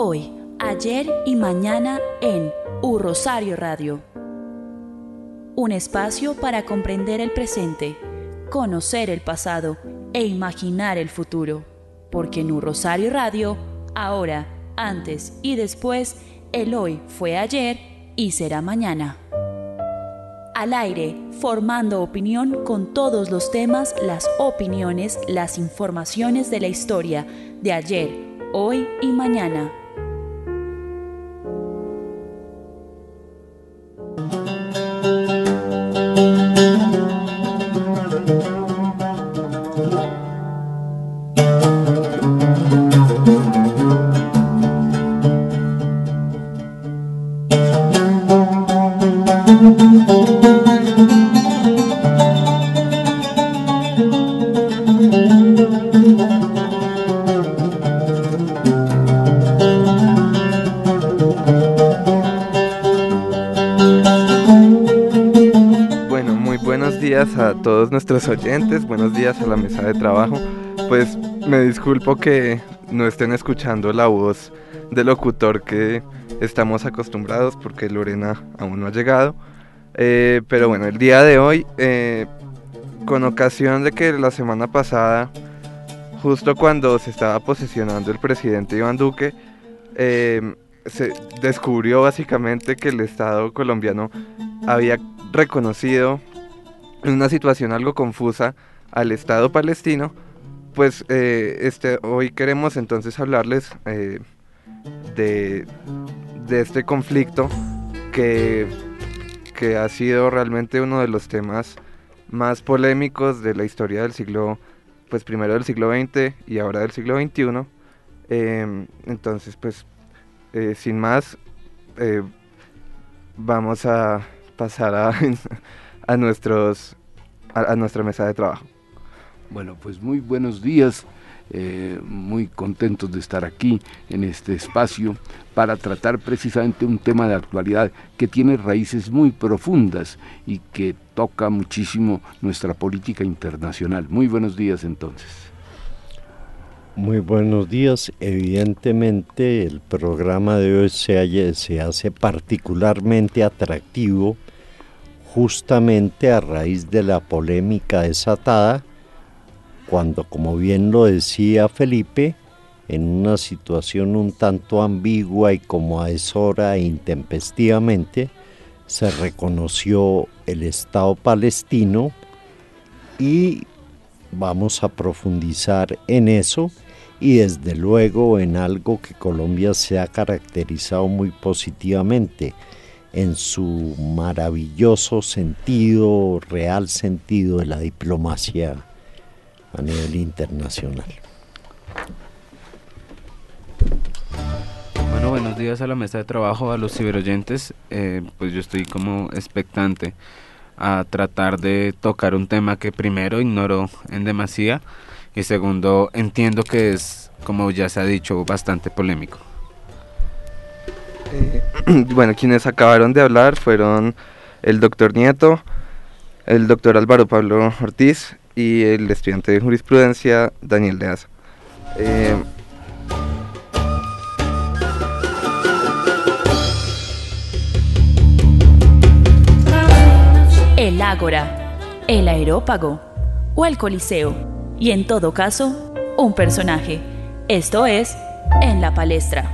Hoy, ayer y mañana en Rosario Radio. Un espacio para comprender el presente, conocer el pasado e imaginar el futuro. Porque en Rosario Radio, ahora, antes y después, el hoy fue ayer y será mañana. Al aire, formando opinión con todos los temas, las opiniones, las informaciones de la historia de ayer, hoy y mañana. A todos nuestros oyentes, buenos días a la mesa de trabajo. Pues me disculpo que no estén escuchando la voz del locutor que estamos acostumbrados porque Lorena aún no ha llegado, pero bueno, el día de hoy, con ocasión de que la semana pasada, justo cuando se estaba posesionando el presidente Iván Duque, se descubrió básicamente que el Estado colombiano había reconocido en una situación algo confusa al Estado palestino. Pues hoy queremos entonces hablarles de este conflicto que ha sido realmente uno de los temas más polémicos de la historia del siglo, pues primero del siglo XX y ahora del siglo XXI. Entonces pues sin más, vamos a pasar a nuestra mesa de trabajo. Bueno, pues muy buenos días, muy contentos de estar aquí en este espacio para tratar precisamente un tema de actualidad que tiene raíces muy profundas y que toca muchísimo nuestra política internacional. Muy buenos días entonces. Muy buenos días. Evidentemente el programa de hoy se hace particularmente atractivo justamente a raíz de la polémica desatada, cuando, como bien lo decía Felipe, en una situación un tanto ambigua y como a deshora e intempestivamente, se reconoció el Estado palestino, y vamos a profundizar en eso y desde luego en algo que Colombia se ha caracterizado muy positivamente, en su maravilloso sentido, real sentido de la diplomacia a nivel internacional. Bueno, buenos días a la mesa de trabajo, a los ciberoyentes. Pues yo estoy como expectante a tratar de tocar un tema que primero ignoro en demasía y segundo entiendo que es, como ya se ha dicho, bastante polémico. Bueno, quienes acabaron de hablar fueron el doctor Nieto, el doctor Álvaro Pablo Ortiz y el estudiante de jurisprudencia Daniel de Asa. El Ágora, el Aerópago o el Coliseo, y en todo caso, un personaje. Esto es En la Palestra.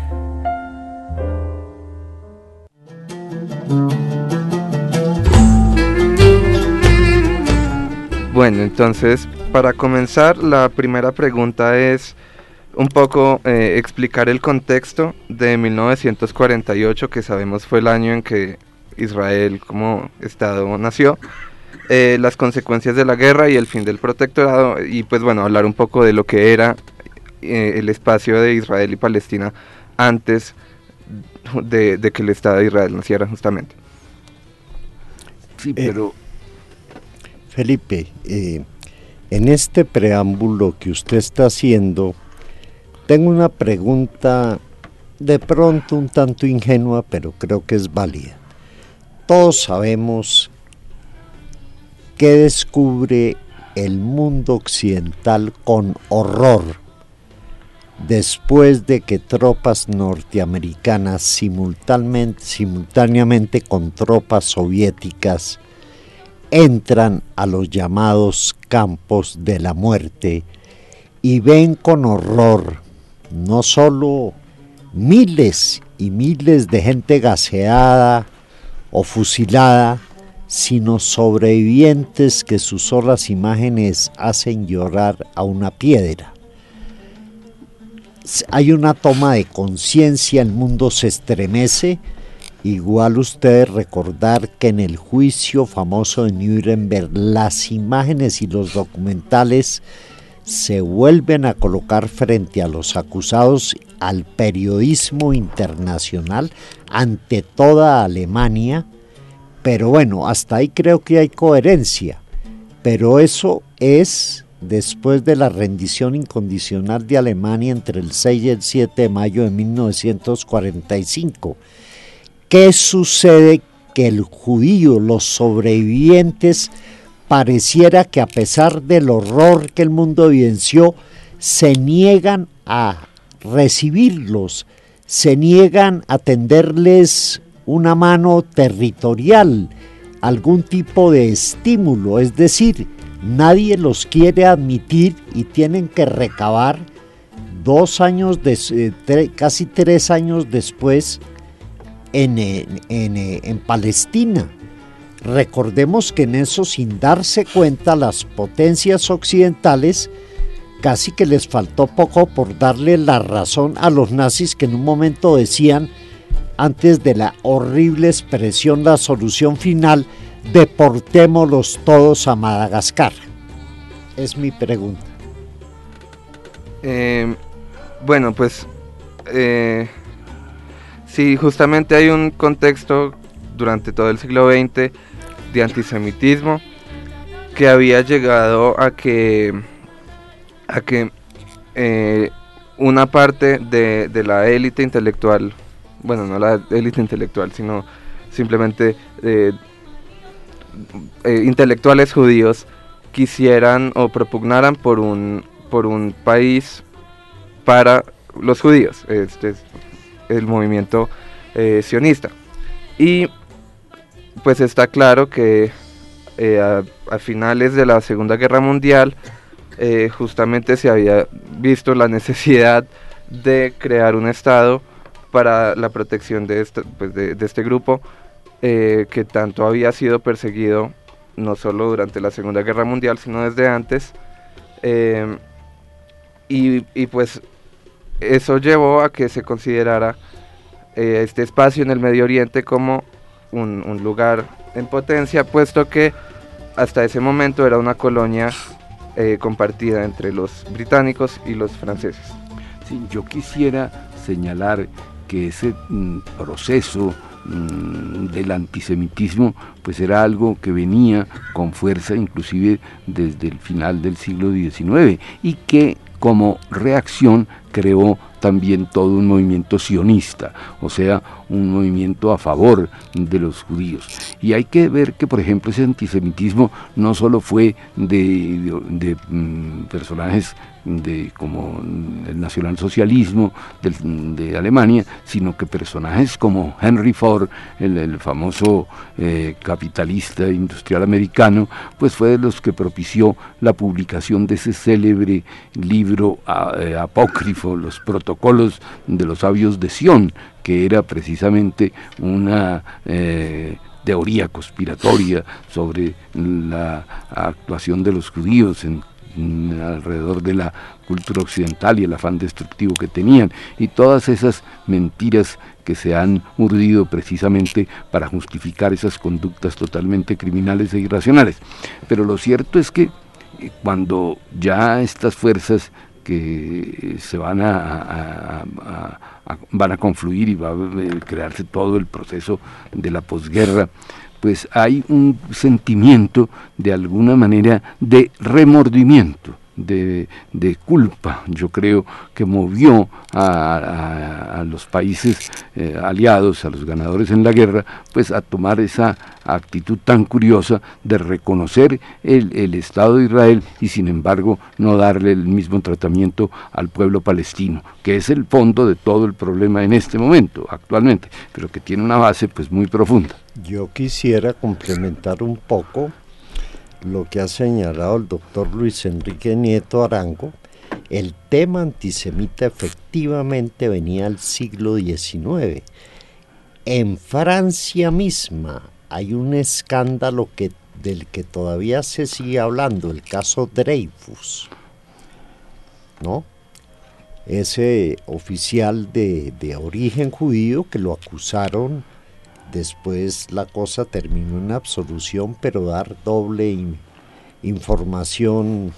Bueno, entonces, para comenzar, la primera pregunta es un poco explicar el contexto de 1948, que sabemos fue el año en que Israel como Estado nació, las consecuencias de la guerra y el fin del protectorado, y pues bueno, hablar un poco de lo que era el espacio de Israel y Palestina antes de que el Estado de Israel naciera justamente. Sí, pero Felipe, en este preámbulo que usted está haciendo, tengo una pregunta de pronto un tanto ingenua, pero creo que es válida. Todos sabemos que descubre el mundo occidental con horror después de que tropas norteamericanas simultáneamente con tropas soviéticas entran a los llamados campos de la muerte y ven con horror no solo miles y miles de gente gaseada o fusilada, sino sobrevivientes que sus solas imágenes hacen llorar a una piedra. Hay una toma de conciencia, el mundo se estremece. Igual ustedes recordar que en el juicio famoso de Nuremberg las imágenes y los documentales se vuelven a colocar frente a los acusados, al periodismo internacional, ante toda Alemania. Pero bueno, hasta ahí creo que hay coherencia, pero eso es después de la rendición incondicional de Alemania entre el 6 y el 7 de mayo de 1945. ¿Qué sucede? Que el judío, los sobrevivientes, pareciera que a pesar del horror que el mundo evidenció, se niegan a recibirlos, se niegan a tenderles una mano territorial, algún tipo de estímulo, es decir, nadie los quiere admitir y tienen que recabar casi 3 años después en Palestina. Recordemos que en eso, sin darse cuenta, las potencias occidentales casi que les faltó poco por darle la razón a los nazis, que en un momento decían, antes de la horrible expresión, la solución final: deportémoslos todos a Madagascar. Es mi pregunta. Bueno, pues sí, justamente hay un contexto durante todo el siglo XX de antisemitismo que había llegado a que una parte de la élite intelectual, bueno, no la élite intelectual, sino simplemente intelectuales judíos, quisieran o propugnaran por un país para los judíos. Este es el movimiento sionista. Y pues está claro que a finales de la Segunda Guerra Mundial justamente se había visto la necesidad de crear un estado para la protección de este grupo que tanto había sido perseguido no solo durante la Segunda Guerra Mundial, sino desde antes, y pues eso llevó a que se considerara este espacio en el Medio Oriente como un lugar en potencia, puesto que hasta ese momento era una colonia compartida entre los británicos y los franceses. Sí, yo quisiera señalar que ese proceso del antisemitismo pues era algo que venía con fuerza inclusive desde el final del siglo XIX y que como reacción creó también todo un movimiento sionista, o sea, un movimiento a favor de los judíos. Y hay que ver que, por ejemplo, ese antisemitismo no solo fue de personajes como el nacionalsocialismo de Alemania, sino que personajes como Henry Ford, el famoso capitalista industrial americano, pues fue de los que propició la publicación de ese célebre libro apócrifo, Los Protocolos de los Sabios de Sion, que era precisamente una teoría conspiratoria sobre la actuación de los judíos alrededor de la cultura occidental y el afán destructivo que tenían, y todas esas mentiras que se han urdido precisamente para justificar esas conductas totalmente criminales e irracionales. Pero lo cierto es que cuando ya estas fuerzas que se van a confluir y va a crearse todo el proceso de la posguerra, pues hay un sentimiento de alguna manera de remordimiento de culpa, yo creo, que movió a los países aliados, a los ganadores en la guerra, pues a tomar esa actitud tan curiosa de reconocer el Estado de Israel y sin embargo no darle el mismo tratamiento al pueblo palestino, que es el fondo de todo el problema en este momento, actualmente, pero que tiene una base pues muy profunda. Yo quisiera complementar un poco lo que ha señalado el doctor Luis Enrique Nieto Arango. El tema antisemita efectivamente venía del siglo XIX. En Francia misma hay un escándalo del que todavía se sigue hablando, el caso Dreyfus, ¿no? Ese oficial de origen judío que lo acusaron. Después la cosa terminó en absolución, pero dar doble información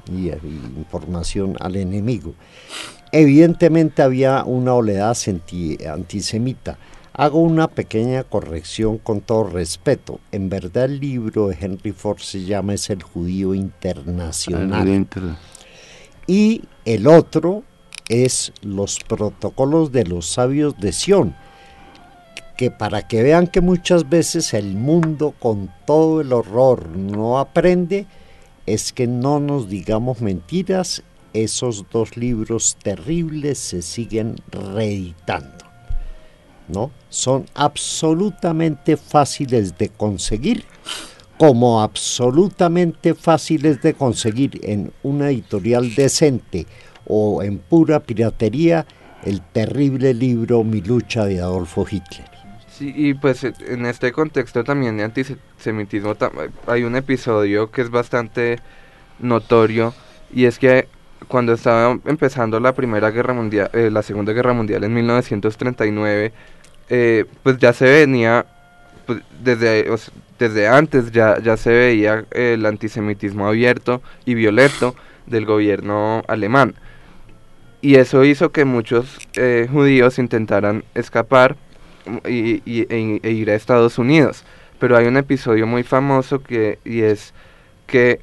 al enemigo. Evidentemente había una oleada antisemita. Hago una pequeña corrección con todo respeto. En verdad el libro de Henry Ford se llama Es el judío internacional. Y el otro es Los protocolos de los sabios de Sión, que para que vean que muchas veces el mundo con todo el horror no aprende, es que no nos digamos mentiras, esos dos libros terribles se siguen reeditando, ¿no? Son absolutamente fáciles de conseguir, como absolutamente fáciles de conseguir en una editorial decente o en pura piratería, el terrible libro Mi lucha de Adolfo Hitler. Sí, y pues en este contexto también de antisemitismo hay un episodio que es bastante notorio, y es que cuando estaba empezando la Segunda Guerra Mundial en 1939, pues ya se venía, pues desde antes ya se veía el antisemitismo abierto y violento del gobierno alemán, y eso hizo que muchos judíos intentaran escapar e ir a Estados Unidos. Pero hay un episodio muy famoso y es que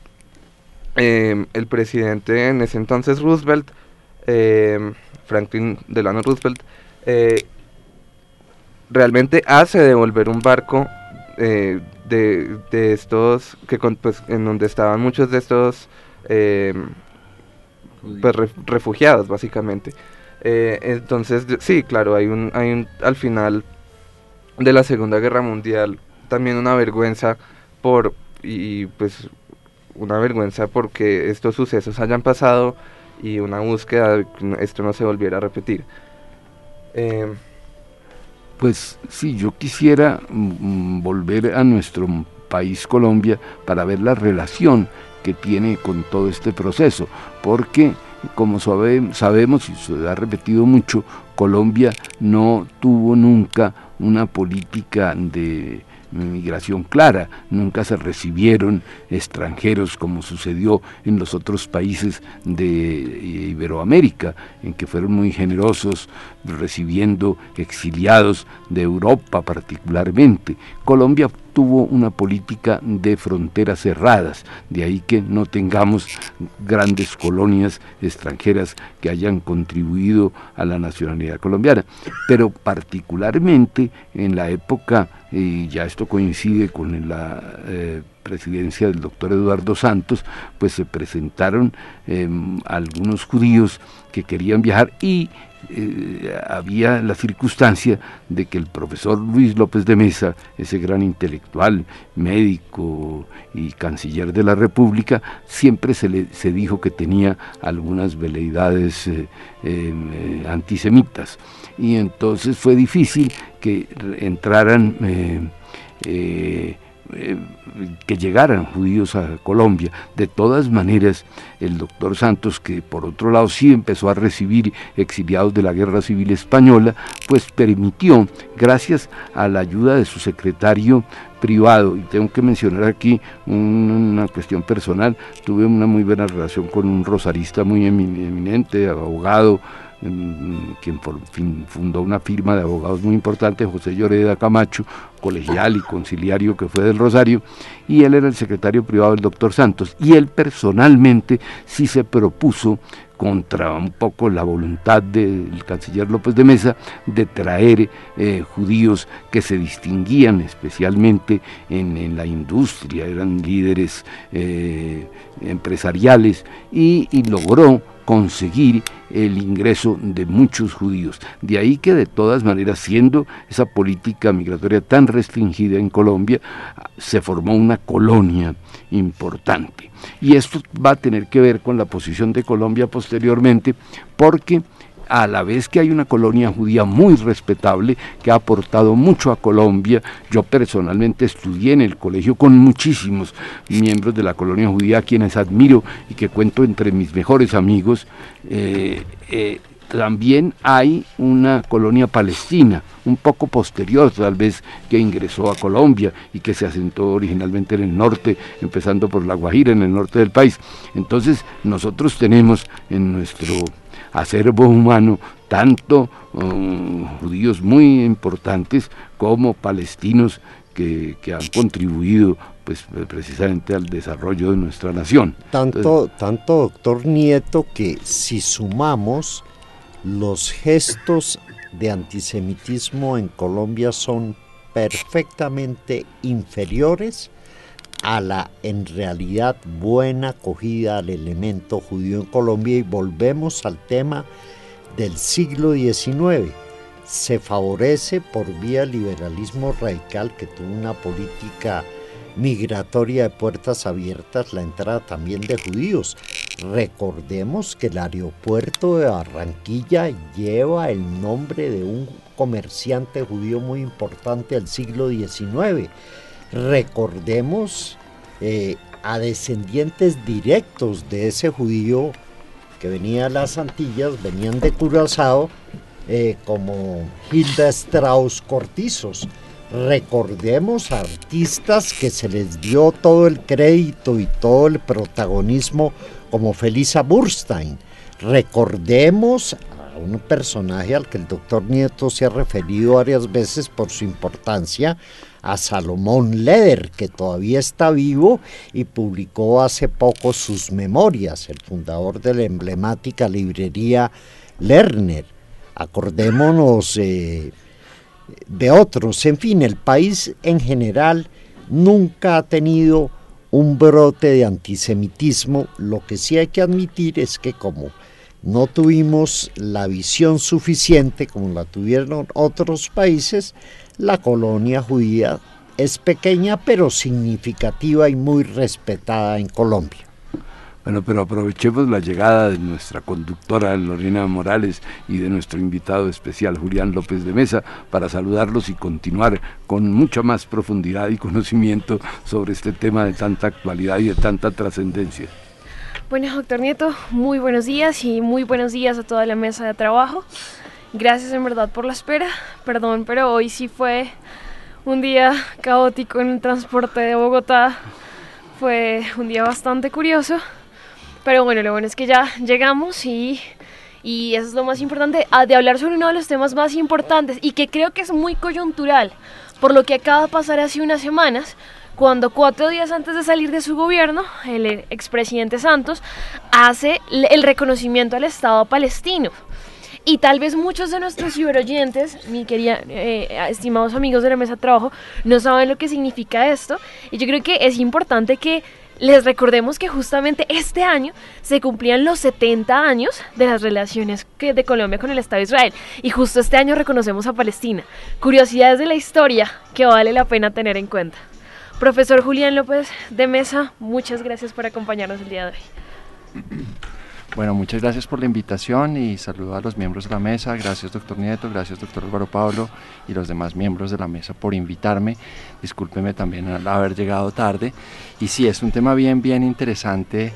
el presidente en ese entonces Roosevelt, Franklin Delano Roosevelt, realmente hace devolver un barco de estos pues, en donde estaban muchos de estos pues, refugiados básicamente. Entonces, sí, claro, hay un al final de la Segunda Guerra Mundial también una vergüenza pues una vergüenza porque estos sucesos hayan pasado y una búsqueda de que esto no se volviera a repetir. Pues sí, yo quisiera volver a nuestro país Colombia para ver la relación que tiene con todo este proceso, porque como sabemos y se ha repetido mucho, Colombia no tuvo nunca una política de migración clara, nunca se recibieron extranjeros como sucedió en los otros países de Iberoamérica, en que fueron muy generosos recibiendo exiliados de Europa particularmente. Colombia tuvo una política de fronteras cerradas, de ahí que no tengamos grandes colonias extranjeras que hayan contribuido a la nacionalidad colombiana, pero particularmente en la época, y ya esto coincide con la presidencia del doctor Eduardo Santos, pues se presentaron algunos judíos que querían viajar y había la circunstancia de que el profesor Luis López de Mesa, ese gran intelectual, médico y canciller de la República, siempre se dijo que tenía algunas veleidades antisemitas, y entonces fue difícil que entraran que llegaran judíos a Colombia. De todas maneras, el doctor Santos, que por otro lado sí empezó a recibir exiliados de la Guerra Civil Española, pues permitió, gracias a la ayuda de su secretario privado, y tengo que mencionar aquí una cuestión personal, tuve una muy buena relación con un rosarista muy eminente, abogado, quien fundó una firma de abogados muy importante, José Lloreda Camacho, colegial y conciliario que fue del Rosario, y él era el secretario privado del doctor Santos, y él personalmente sí se propuso, contra un poco la voluntad del canciller López de Mesa, de traer judíos que se distinguían especialmente en la industria, eran líderes empresariales, y logró conseguir el ingreso de muchos judíos. De ahí que de todas maneras, siendo esa política migratoria tan restringida en Colombia, se formó una colonia importante. Y esto va a tener que ver con la posición de Colombia posteriormente, porque a la vez que hay una colonia judía muy respetable que ha aportado mucho a Colombia, yo personalmente estudié en el colegio con muchísimos miembros de la colonia judía, a quienes admiro y que cuento entre mis mejores amigos. También hay una colonia palestina, un poco posterior tal vez, que ingresó a Colombia y que se asentó originalmente en el norte, empezando por La Guajira, en el norte del país. Entonces nosotros tenemos en nuestro acervo humano tanto judíos muy importantes como palestinos que han contribuido pues precisamente al desarrollo de nuestra nación. Tanto, doctor Nieto, que si sumamos, los gestos de antisemitismo en Colombia son perfectamente inferiores a la en realidad buena acogida al elemento judío en Colombia, y volvemos al tema del siglo XIX. Se favorece por vía del liberalismo radical, que tuvo una política migratoria de puertas abiertas, la entrada también de judíos. Recordemos que el aeropuerto de Barranquilla lleva el nombre de un comerciante judío muy importante del siglo XIX. Recordemos a descendientes directos de ese judío que venía de las Antillas, venían de Curazao, como Hilda Strauss Cortizos. Recordemos a artistas que se les dio todo el crédito y todo el protagonismo, como Felisa Burstein. Recordemos a un personaje al que el doctor Nieto se ha referido varias veces por su importancia, a Salomón Leder, que todavía está vivo y publicó hace poco sus memorias, el fundador de la emblemática librería Lerner. Acordémonos de otros. En fin, el país en general nunca ha tenido un brote de antisemitismo. Lo que sí hay que admitir es que como no tuvimos la visión suficiente como la tuvieron otros países, la colonia judía es pequeña pero significativa y muy respetada en Colombia. Bueno, pero aprovechemos la llegada de nuestra conductora Lorena Morales y de nuestro invitado especial Julián López de Mesa para saludarlos y continuar con mucha más profundidad y conocimiento sobre este tema de tanta actualidad y de tanta trascendencia. Bueno, doctor Nieto, muy buenos días y muy buenos días a toda la mesa de trabajo. Gracias en verdad por la espera. Perdón, pero hoy sí fue un día caótico en el transporte de Bogotá. Fue un día bastante curioso. Pero bueno, lo bueno es que ya llegamos y eso es lo más importante, de hablar sobre uno de los temas más importantes y que creo que es muy coyuntural, por lo que acaba de pasar hace unas semanas, cuando 4 días antes de salir de su gobierno, el expresidente Santos hace el reconocimiento al Estado palestino. Y tal vez muchos de nuestros ciberoyentes, mi querida, estimados amigos de la mesa de trabajo, no saben lo que significa esto. Y yo creo que es importante que les recordemos que justamente este año se cumplían los 70 años de las relaciones de Colombia con el Estado de Israel. Y justo este año reconocemos a Palestina. Curiosidades de la historia que vale la pena tener en cuenta. Profesor Julián López de Mesa, muchas gracias por acompañarnos el día de hoy. Bueno, muchas gracias por la invitación y saludo a los miembros de la mesa. Gracias, doctor Nieto, gracias, doctor Álvaro Pablo y los demás miembros de la mesa por invitarme. Discúlpeme también al haber llegado tarde. Y sí, es un tema bien interesante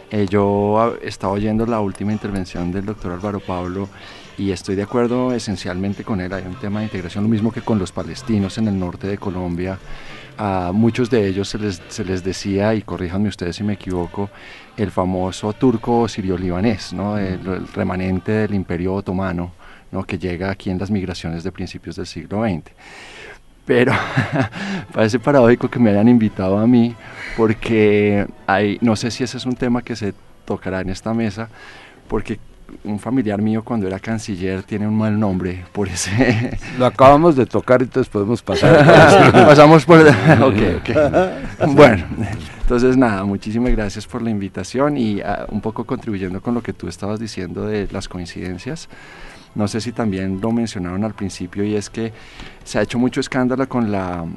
Yo estaba oyendo la última intervención del doctor Álvaro Pablo y estoy de acuerdo esencialmente con él. Hay un tema de integración, lo mismo que con los palestinos en el norte de Colombia. A muchos de ellos se les decía, y corríjanme ustedes si me equivoco, el famoso turco sirio-libanés, ¿no? El remanente del Imperio Otomano, ¿no? Que llega aquí en las migraciones de principios del siglo XX. Pero parece paradójico que me hayan invitado a mí, porque no sé si ese es un tema que se tocará en esta mesa, porque un familiar mío cuando era canciller tiene un mal nombre por ese... Lo acabamos de tocar, entonces podemos pasar. Pasamos por... Ok. Bueno, entonces nada, muchísimas gracias por la invitación y un poco contribuyendo con lo que tú estabas diciendo de las coincidencias. No sé si también lo mencionaron al principio, y es que se ha hecho mucho escándalo con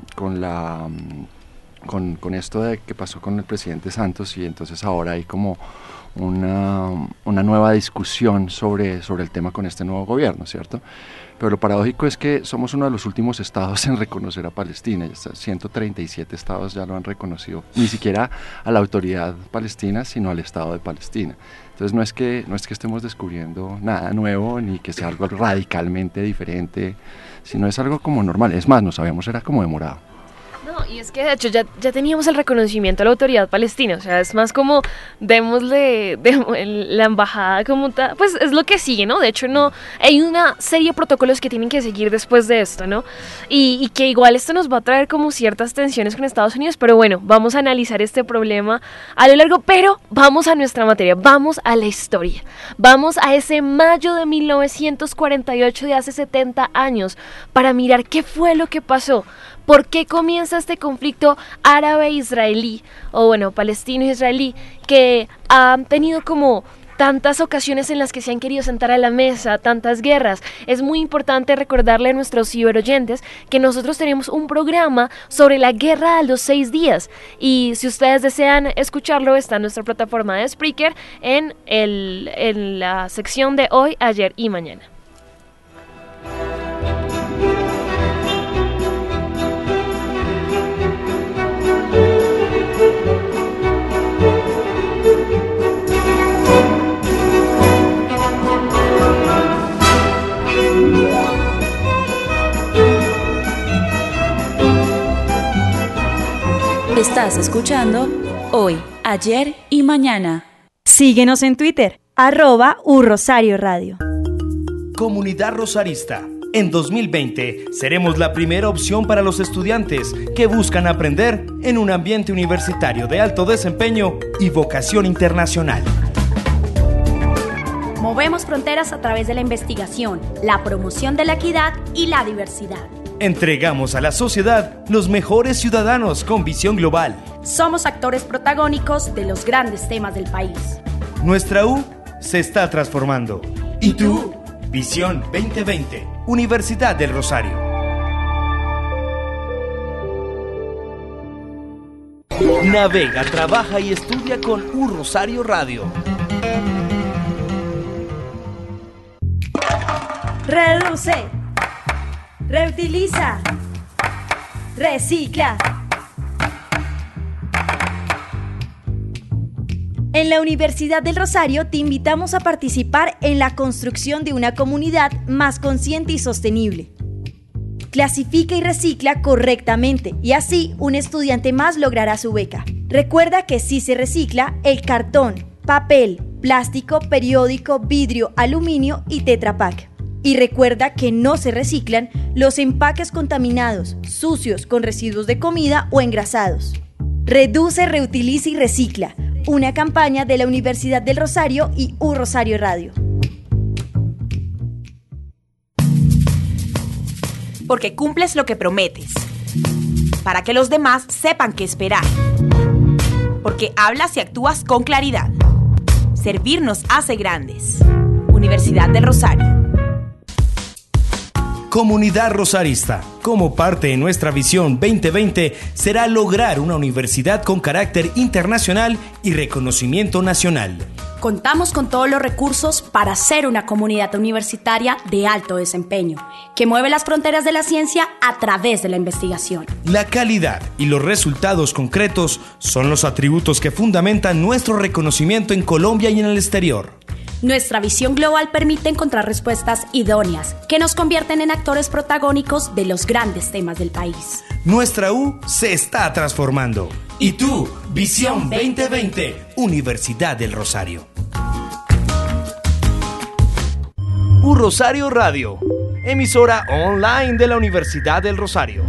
esto de que pasó con el presidente Santos, y entonces ahora hay como una nueva discusión sobre el tema con este nuevo gobierno, ¿cierto? Pero lo paradójico es que somos uno de los últimos estados en reconocer a Palestina. 137 estados ya lo han reconocido, ni siquiera a la autoridad palestina, sino al Estado de Palestina. Entonces no es que estemos descubriendo nada nuevo, ni que sea algo radicalmente diferente, sino es algo como normal. Es más, no sabíamos, era como demorado. No, y es que de hecho ya teníamos el reconocimiento a la autoridad palestina, o sea, es más como démosle la embajada como tal, pues es lo que sigue, ¿no? De hecho no, hay una serie de protocolos que tienen que seguir después de esto, ¿no? Y que igual esto nos va a traer como ciertas tensiones con Estados Unidos, pero bueno, vamos a analizar este problema a lo largo, pero vamos a nuestra materia, vamos a la historia, vamos a ese mayo de 1948 de hace 70 años para mirar qué fue lo que pasó. ¿Por qué comienza este conflicto árabe-israelí, o bueno, palestino-israelí, que ha tenido como tantas ocasiones en las que se han querido sentar a la mesa, tantas guerras? Es muy importante recordarle a nuestros ciberoyentes que nosotros tenemos un programa sobre la guerra a los 6 días, y si ustedes desean escucharlo, está en nuestra plataforma de Spreaker en la sección de hoy, ayer y mañana. Estás escuchando Hoy, Ayer y Mañana. Síguenos en Twitter, @urrosarioradio. Comunidad Rosarista. En 2020 seremos la primera opción para los estudiantes que buscan aprender en un ambiente universitario de alto desempeño y vocación internacional. Movemos fronteras a través de la investigación, la promoción de la equidad y la diversidad. Entregamos a la sociedad los mejores ciudadanos con visión global. Somos actores protagónicos de los grandes temas del país. Nuestra U se está transformando. ¿Y tú? Visión 2020, Universidad del Rosario. Navega, trabaja y estudia con U Rosario Radio. Reduce, reutiliza, recicla. En la Universidad del Rosario te invitamos a participar en la construcción de una comunidad más consciente y sostenible. Clasifica y recicla correctamente y así un estudiante más logrará su beca. Recuerda que si se recicla el cartón, papel, plástico, periódico, vidrio, aluminio y Tetra Pak. Y recuerda que no se reciclan los empaques contaminados, sucios, con residuos de comida o engrasados. Reduce, reutiliza y recicla. Una campaña de la Universidad del Rosario y U Rosario Radio. Porque cumples lo que prometes. Para que los demás sepan qué esperar. Porque hablas y actúas con claridad. Servir nos hace grandes. Universidad del Rosario. Comunidad Rosarista, como parte de nuestra visión 2020, será lograr una universidad con carácter internacional y reconocimiento nacional. Contamos con todos los recursos para ser una comunidad universitaria de alto desempeño, que mueve las fronteras de la ciencia a través de la investigación. La calidad y los resultados concretos son los atributos que fundamentan nuestro reconocimiento en Colombia y en el exterior. Nuestra visión global permite encontrar respuestas idóneas que nos convierten en actores protagónicos de los grandes temas del país. Nuestra U se está transformando. ¿Y tú? Visión 2020, Universidad del Rosario. U Rosario Radio, emisora online de la Universidad del Rosario.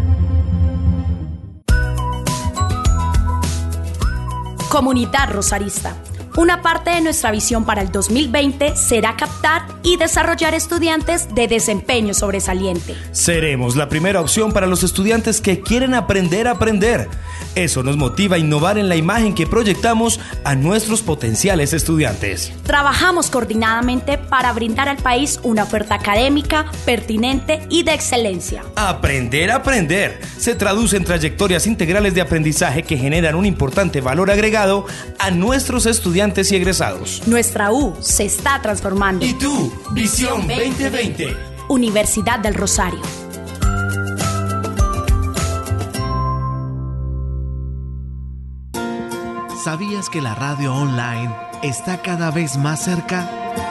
Comunidad Rosarista. Una parte de nuestra visión para el 2020 será captar y desarrollar estudiantes de desempeño sobresaliente. Seremos la primera opción para los estudiantes que quieren aprender a aprender. Eso nos motiva a innovar en la imagen que proyectamos a nuestros potenciales estudiantes. Trabajamos coordinadamente para brindar al país una oferta académica, pertinente y de excelencia. Aprender a aprender se traduce en trayectorias integrales de aprendizaje que generan un importante valor agregado a nuestros estudiantes y egresados. Nuestra U se está transformando. ¿Y tú? Visión 2020. Universidad del Rosario. ¿Sabías que la radio online está cada vez más cerca?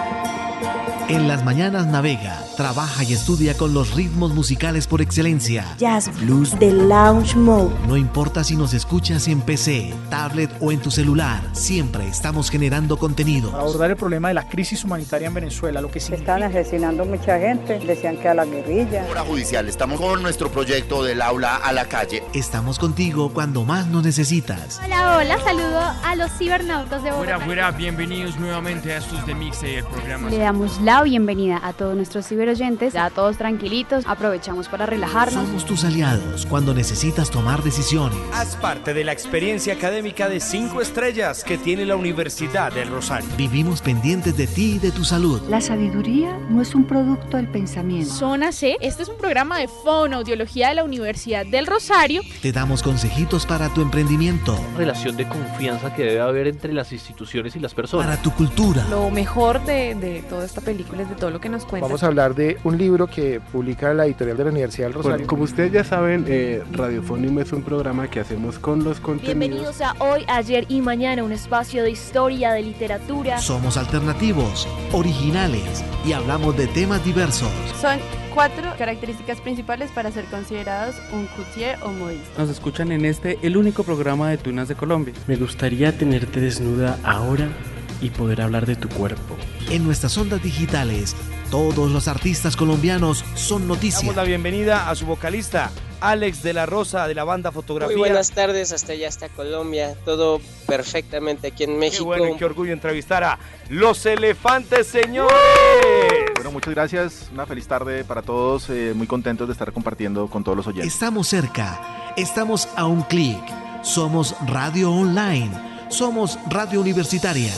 En las mañanas navega, trabaja y estudia con los ritmos musicales por excelencia. Jazz, blues, de lounge mode. No importa si nos escuchas en PC, tablet o en tu celular, siempre estamos generando contenido. Para abordar el problema de la crisis humanitaria en Venezuela, lo que significa... Estaban asesinando mucha gente, decían que a la guerrilla. Hora judicial, estamos con nuestro proyecto del aula a la calle. Estamos contigo cuando más nos necesitas. Hola, hola, saludo a los cibernautas de Bogotá. Fuera, bienvenidos nuevamente a estos de Mixe, el programa. Le damos la bienvenida a todos nuestros ciberoyentes, ya todos tranquilitos, aprovechamos para relajarnos. Somos tus aliados cuando necesitas tomar decisiones. Haz parte de la experiencia académica de 5 estrellas que tiene la Universidad del Rosario. Vivimos pendientes de ti y de tu salud. La sabiduría no es un producto del pensamiento. Zona C, este es un programa de fonoaudiología de la Universidad del Rosario. Te damos consejitos para tu emprendimiento. Relación de confianza que debe haber entre las instituciones y las personas. Para tu cultura. Lo mejor de toda esta película es de todo lo que nos cuenta. Vamos a hablar de un libro que publica la editorial de la Universidad del Rosario. Bueno, como ustedes ya saben, Radiofonium es un programa que hacemos con los contenidos. Bienvenidos a Hoy, Ayer y Mañana, un espacio de historia, de literatura. Somos alternativos, originales y hablamos de temas diversos. Son 4 características principales para ser considerados un coutier o modista. Nos escuchan en el único programa de tunas de Colombia. Me gustaría tenerte desnuda ahora y poder hablar de tu cuerpo. En nuestras ondas digitales, todos los artistas colombianos son noticia. Damos la bienvenida a su vocalista, Alex de la Rosa, de la banda Fotografía. Muy buenas tardes, hasta allá, hasta Colombia, todo perfectamente aquí en México. Qué bueno y qué orgullo entrevistar a Los Elefantes, señores. Bueno, muchas gracias, una feliz tarde para todos, muy contentos de estar compartiendo con todos los oyentes. Estamos cerca, estamos a un clic, somos radio online, somos radio universitaria.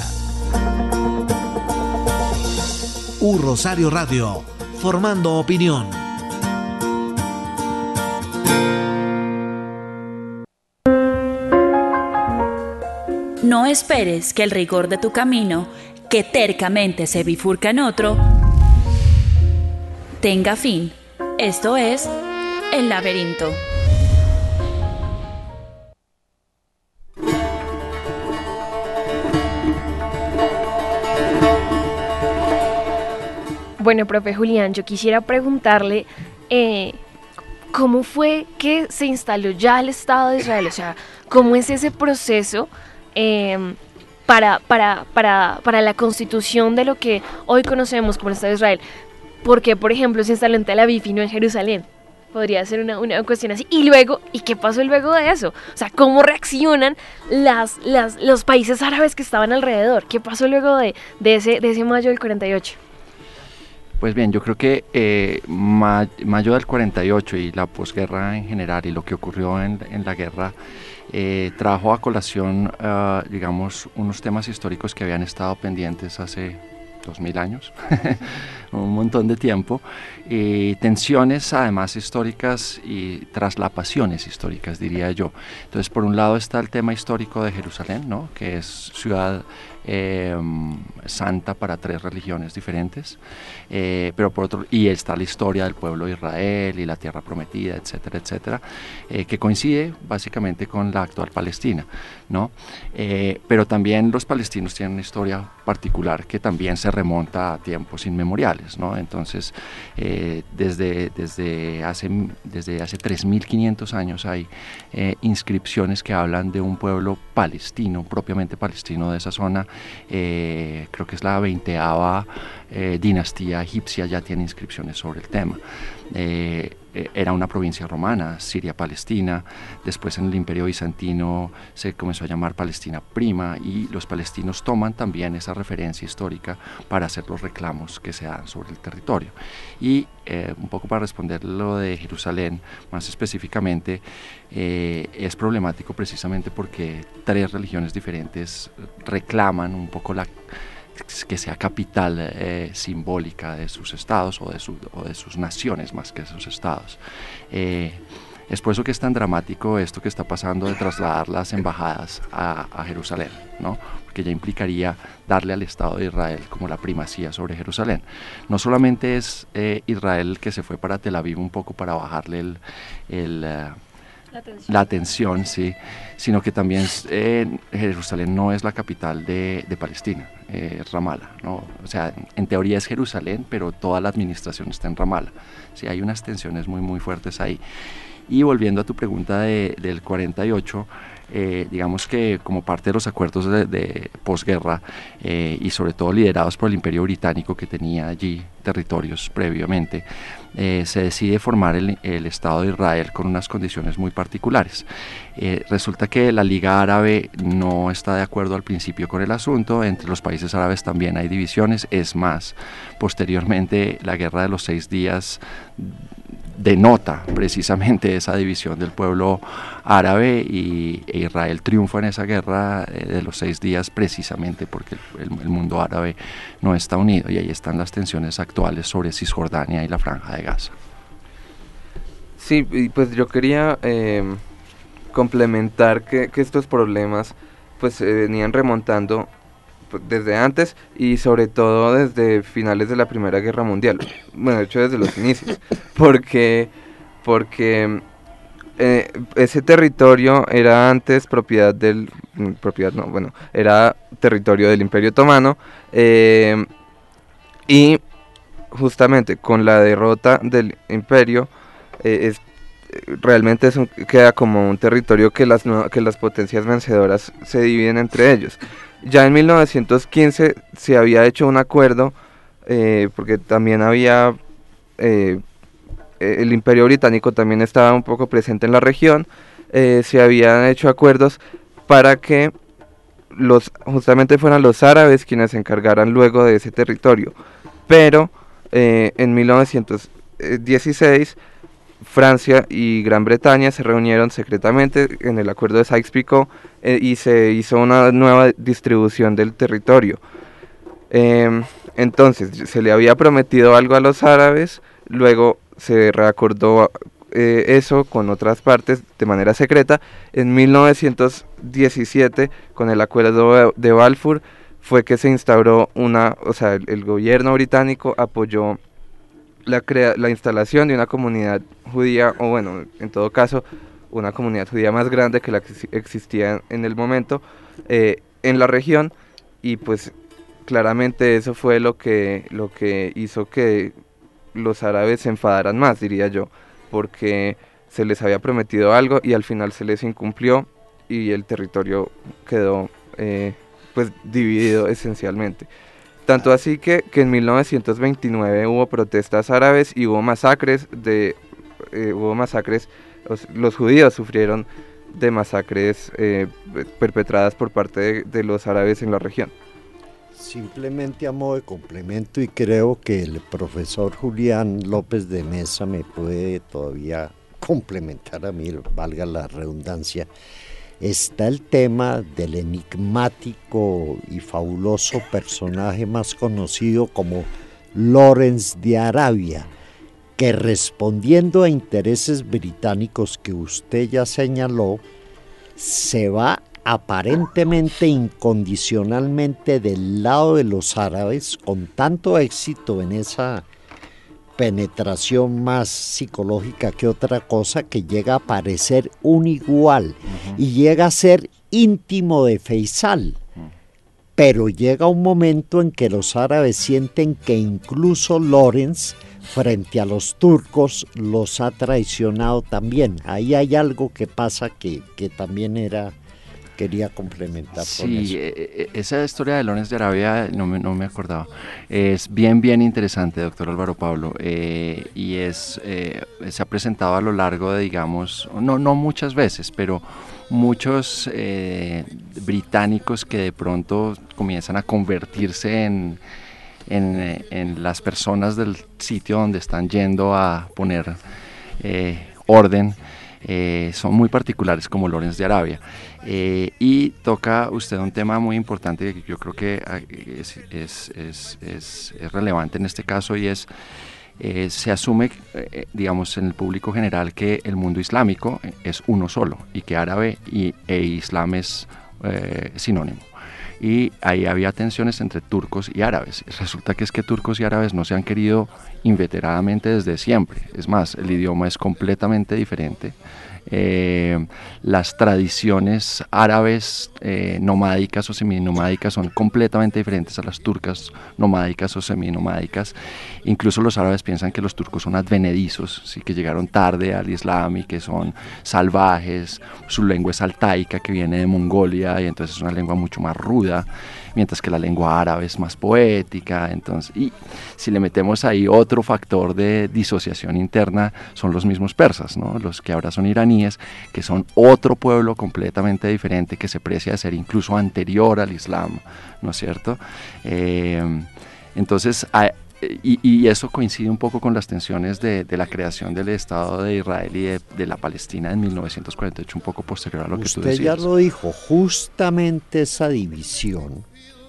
U Rosario Radio, formando opinión. No esperes que el rigor de tu camino, que tercamente se bifurca en otro, tenga fin. Esto es El Laberinto. Bueno, profe Julián, yo quisiera preguntarle ¿cómo fue que se instaló ya el Estado de Israel? O sea, ¿cómo es ese proceso para la constitución de lo que hoy conocemos como el Estado de Israel? ¿Por qué, por ejemplo, se instaló en Tel Aviv y no en Jerusalén? Podría ser una cuestión así. Y luego, ¿y qué pasó luego de eso? O sea, ¿cómo reaccionan los países árabes que estaban alrededor? ¿Qué pasó luego de ese mayo del 48? Pues bien, yo creo que mayo del 48 y la posguerra en general y lo que ocurrió en la guerra trajo a colación, digamos, unos temas históricos que habían estado pendientes hace 2000 años, un montón de tiempo, tensiones además históricas y traslapaciones históricas, diría yo. Entonces, por un lado está el tema histórico de Jerusalén, ¿no?, que es ciudad santa para 3 religiones diferentes, pero por otro, y está la historia del pueblo de Israel y la tierra prometida, etcétera, etcétera, que coincide básicamente con la actual Palestina, ¿no? Pero también los palestinos tienen una historia particular que también se remonta a tiempos inmemoriales, ¿no? Entonces, desde hace 3.500 años hay inscripciones que hablan de un pueblo palestino, propiamente palestino de esa zona. Creo que es la 20ª dinastía egipcia, ya tiene inscripciones sobre el tema. Era una provincia romana, Siria-Palestina. Después en el Imperio Bizantino se comenzó a llamar Palestina Prima, y los palestinos toman también esa referencia histórica para hacer los reclamos que se dan sobre el territorio. Y un poco para responder lo de Jerusalén, más específicamente, es problemático precisamente porque 3 religiones diferentes reclaman un poco que sea capital simbólica de sus estados o de sus naciones más que de sus estados. Es por eso que es tan dramático esto que está pasando de trasladar las embajadas a Jerusalén, ¿no? Porque ya implicaría darle al Estado de Israel como la primacía sobre Jerusalén. No solamente es Israel el que se fue para Tel Aviv un poco para bajarle la tensión, sí, sino que también Jerusalén no es la capital de Palestina, es Ramala, ¿no? O sea, en teoría es Jerusalén, pero toda la administración está en Ramala. Sí, hay unas tensiones muy, muy fuertes ahí. Y volviendo a tu pregunta del 48, digamos que como parte de los acuerdos de posguerra, y sobre todo liderados por el Imperio Británico, que tenía allí territorios previamente, se decide formar el Estado de Israel con unas condiciones muy particulares. Resulta que la Liga Árabe no está de acuerdo al principio con el asunto. Entre los países árabes también hay divisiones. Es más, posteriormente la Guerra de los 6 días denota precisamente esa división del pueblo árabe, e Israel triunfa en esa guerra de los 6 días precisamente porque el mundo árabe no está unido, y ahí están las tensiones actuales sobre Cisjordania y la Franja de Gaza. Sí, y pues yo quería complementar que estos problemas pues se venían remontando desde antes y sobre todo desde finales de la Primera Guerra Mundial. Bueno, de hecho desde los inicios, porque ese territorio era antes era territorio del Imperio Otomano, y justamente con la derrota del Imperio realmente queda como un territorio que las potencias vencedoras se dividen entre ellos. Ya en 1915 se había hecho un acuerdo, porque también había, el Imperio Británico también estaba un poco presente en la región. Se habían hecho acuerdos para que justamente fueran los árabes quienes se encargaran luego de ese territorio. Pero en 1916 Francia y Gran Bretaña se reunieron secretamente en el acuerdo de Sykes-Picot, y se hizo una nueva distribución del territorio. Entonces se le había prometido algo a los árabes, luego se reacordó eso con otras partes de manera secreta. En 1917, con el acuerdo de Balfour, fue que se instauró el gobierno británico apoyó la instalación de una comunidad judía, o bueno, en todo caso, una comunidad judía más grande que la que existía en el momento en la región, y pues claramente eso fue lo que hizo que los árabes se enfadaran más, diría yo, porque se les había prometido algo y al final se les incumplió y el territorio quedó pues dividido esencialmente. Tanto así que en 1929 hubo protestas árabes y hubo masacres, los judíos sufrieron de masacres perpetradas por parte de los árabes en la región. Simplemente a modo de complemento, y creo que el profesor Julián López de Mesa me puede todavía complementar a mí, valga la redundancia, está el tema del enigmático y fabuloso personaje más conocido como Lawrence de Arabia, que respondiendo a intereses británicos que usted ya señaló, se va aparentemente incondicionalmente del lado de los árabes, con tanto éxito en esa penetración más psicológica que otra cosa, que llega a parecer un igual y llega a ser íntimo de Faisal. Pero llega un momento en que los árabes sienten que incluso Lawrence, frente a los turcos, los ha traicionado también. Ahí hay algo que pasa que también quería complementar con eso. Sí, esa historia de Lawrence de Arabia no me acordaba. Es bien interesante, doctor Álvaro Pablo, y se ha presentado a lo largo de, digamos, no muchas veces, pero muchos británicos que de pronto comienzan a convertirse en las personas del sitio donde están yendo a poner orden, son muy particulares, como Lawrence de Arabia. Y toca usted un tema muy importante que yo creo que es relevante en este caso, y se asume, digamos, en el público general, que el mundo islámico es uno solo y que árabe e islam es sinónimo. Y ahí había tensiones entre turcos y árabes. Resulta que turcos y árabes no se han querido inveteradamente desde siempre. Es más, el idioma es completamente diferente. Las tradiciones árabes nomádicas o seminomádicas son completamente diferentes a las turcas nomádicas o seminomádicas. Incluso los árabes piensan que los turcos son advenedizos, ¿sí? Que llegaron tarde al islam y que son salvajes. Su lengua es altaica, que viene de Mongolia, y entonces es una lengua mucho más ruda, mientras que la lengua árabe es más poética. Entonces, y si le metemos ahí otro factor de disociación interna, son los mismos persas, ¿no? Los que ahora son iraníes, que son otro pueblo completamente diferente, que se precia de ser incluso anterior al islam, ¿no es cierto? Entonces, y eso coincide un poco con las tensiones de la creación del Estado de Israel y de la Palestina en 1948, un poco posterior a lo que tú decías. Usted ya lo dijo, justamente esa división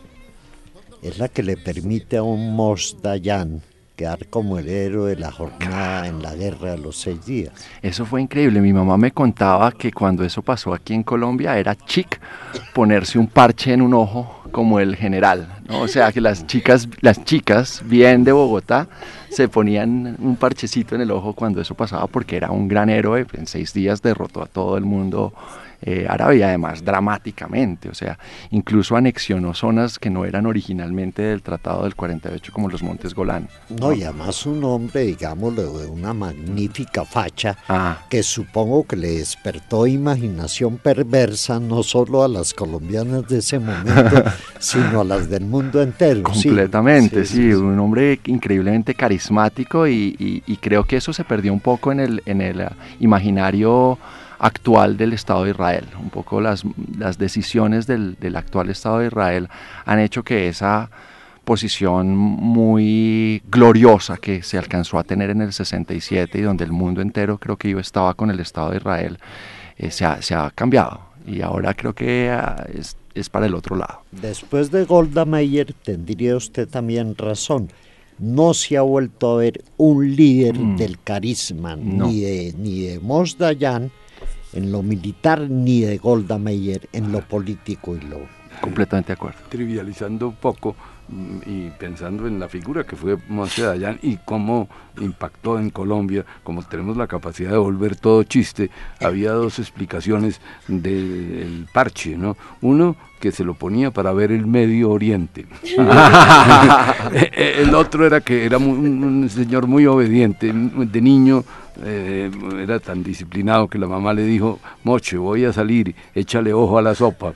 es la que le permite a un Moshe Dayan quedar como el héroe de la jornada en la guerra de los 6 días. Eso fue increíble. Mi mamá me contaba que cuando eso pasó aquí en Colombia era chic ponerse un parche en un ojo como el general, ¿no? O sea, que las chicas bien de Bogotá se ponían un parchecito en el ojo cuando eso pasaba, porque era un gran héroe. En 6 días derrotó a todo el mundo árabe, y además dramáticamente, o sea, incluso anexionó zonas que no eran originalmente del Tratado del 48, como los Montes Golán. No, y además un hombre, digámoslo, de una magnífica facha, que supongo que le despertó imaginación perversa no solo a las colombianas de ese momento, sino a las del mundo entero. Completamente, sí, un hombre increíblemente carismático, y creo que eso se perdió un poco en el imaginario actual del Estado de Israel. Un poco las decisiones del actual Estado de Israel han hecho que esa posición muy gloriosa que se alcanzó a tener en el 67, y donde el mundo entero creo que yo estaba con el Estado de Israel, se ha cambiado, y ahora creo que es para el otro lado. Después de Golda Meir tendría usted también razón. No se ha vuelto a ver un líder del carisma, no, ni de Moshe Dayan en lo militar, ni de Golda Meir en lo político y lo... Completamente de acuerdo. Trivializando un poco y pensando en la figura que fue Moshe Dayan y cómo impactó en Colombia, como tenemos la capacidad de volver todo chiste, había 2 explicaciones del parche, ¿no? Uno, que se lo ponía para ver el Medio Oriente. El otro era que era un señor muy obediente, de niño. Era tan disciplinado que la mamá le dijo: Moche, voy a salir, échale ojo a la sopa.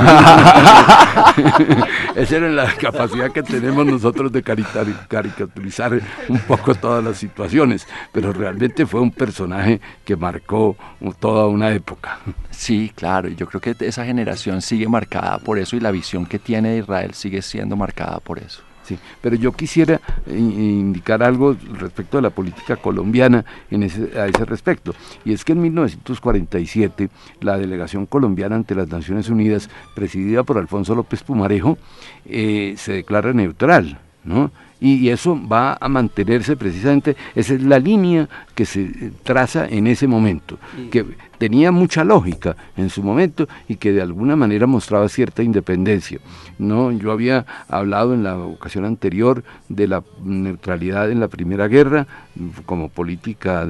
Esa era la capacidad que tenemos nosotros de caricaturizar un poco todas las situaciones, pero realmente fue un personaje que marcó toda una época. Sí, claro, y yo creo que esa generación sigue marcada por eso, y la visión que tiene de Israel sigue siendo marcada por eso. Sí, pero yo quisiera indicar algo respecto de la política colombiana a ese respecto, y es que en 1947 la delegación colombiana ante las Naciones Unidas, presidida por Alfonso López Pumarejo, se declara neutral, ¿no? y eso va a mantenerse precisamente, esa es la línea que se traza en ese momento, que tenía mucha lógica en su momento y que de alguna manera mostraba cierta independencia. No, yo había hablado en la ocasión anterior de la neutralidad en la Primera Guerra como política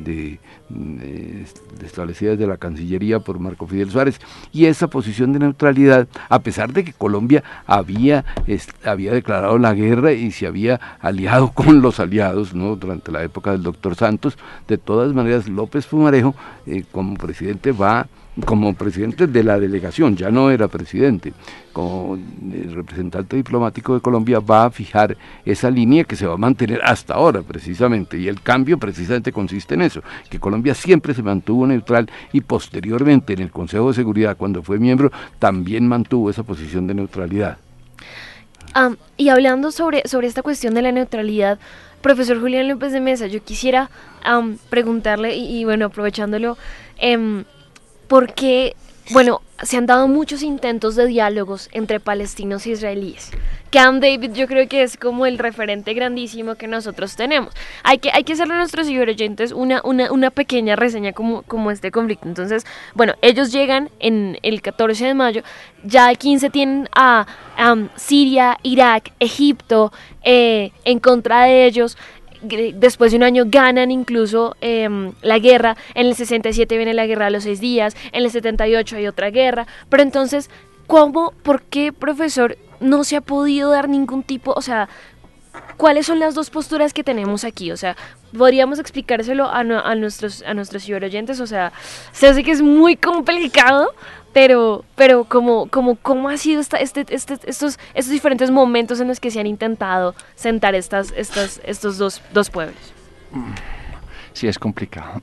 establecida desde la Cancillería por Marco Fidel Suárez, y esa posición de neutralidad, a pesar de que Colombia había declarado la guerra y se había aliado con los aliados, ¿no?, durante la época del doctor Santos, de todas maneras López Pumarejo como presidente de la delegación, ya no era presidente, como representante diplomático de Colombia, va a fijar esa línea que se va a mantener hasta ahora precisamente, y el cambio precisamente consiste en eso, que Colombia siempre se mantuvo neutral y posteriormente en el Consejo de Seguridad, cuando fue miembro, también mantuvo esa posición de neutralidad. Y hablando sobre esta cuestión de la neutralidad, profesor Julián López de Mesa, yo quisiera preguntarle, y bueno, aprovechándolo, ¿por qué, bueno, se han dado muchos intentos de diálogos entre palestinos e israelíes? Camp David yo creo que es como el referente grandísimo que nosotros tenemos. Hay que hacerle a nuestros ciberoyentes una pequeña reseña como este conflicto. Entonces, bueno, ellos llegan en el 14 de mayo, ya el 15 tienen a Siria, Irak, Egipto en contra de ellos. Después de un año ganan incluso la guerra. En el 67 viene la guerra de los 6 días, en el 78 hay otra guerra, pero entonces, ¿por qué, profesor, no se ha podido dar ningún tipo, o sea, cuáles son las dos posturas que tenemos aquí? O sea, podríamos explicárselo a nuestros ciberoyentes, o sea, sé que es muy complicado, pero ¿cómo ha sido estos diferentes momentos en los que se han intentado sentar estos dos pueblos? Sí es complicado.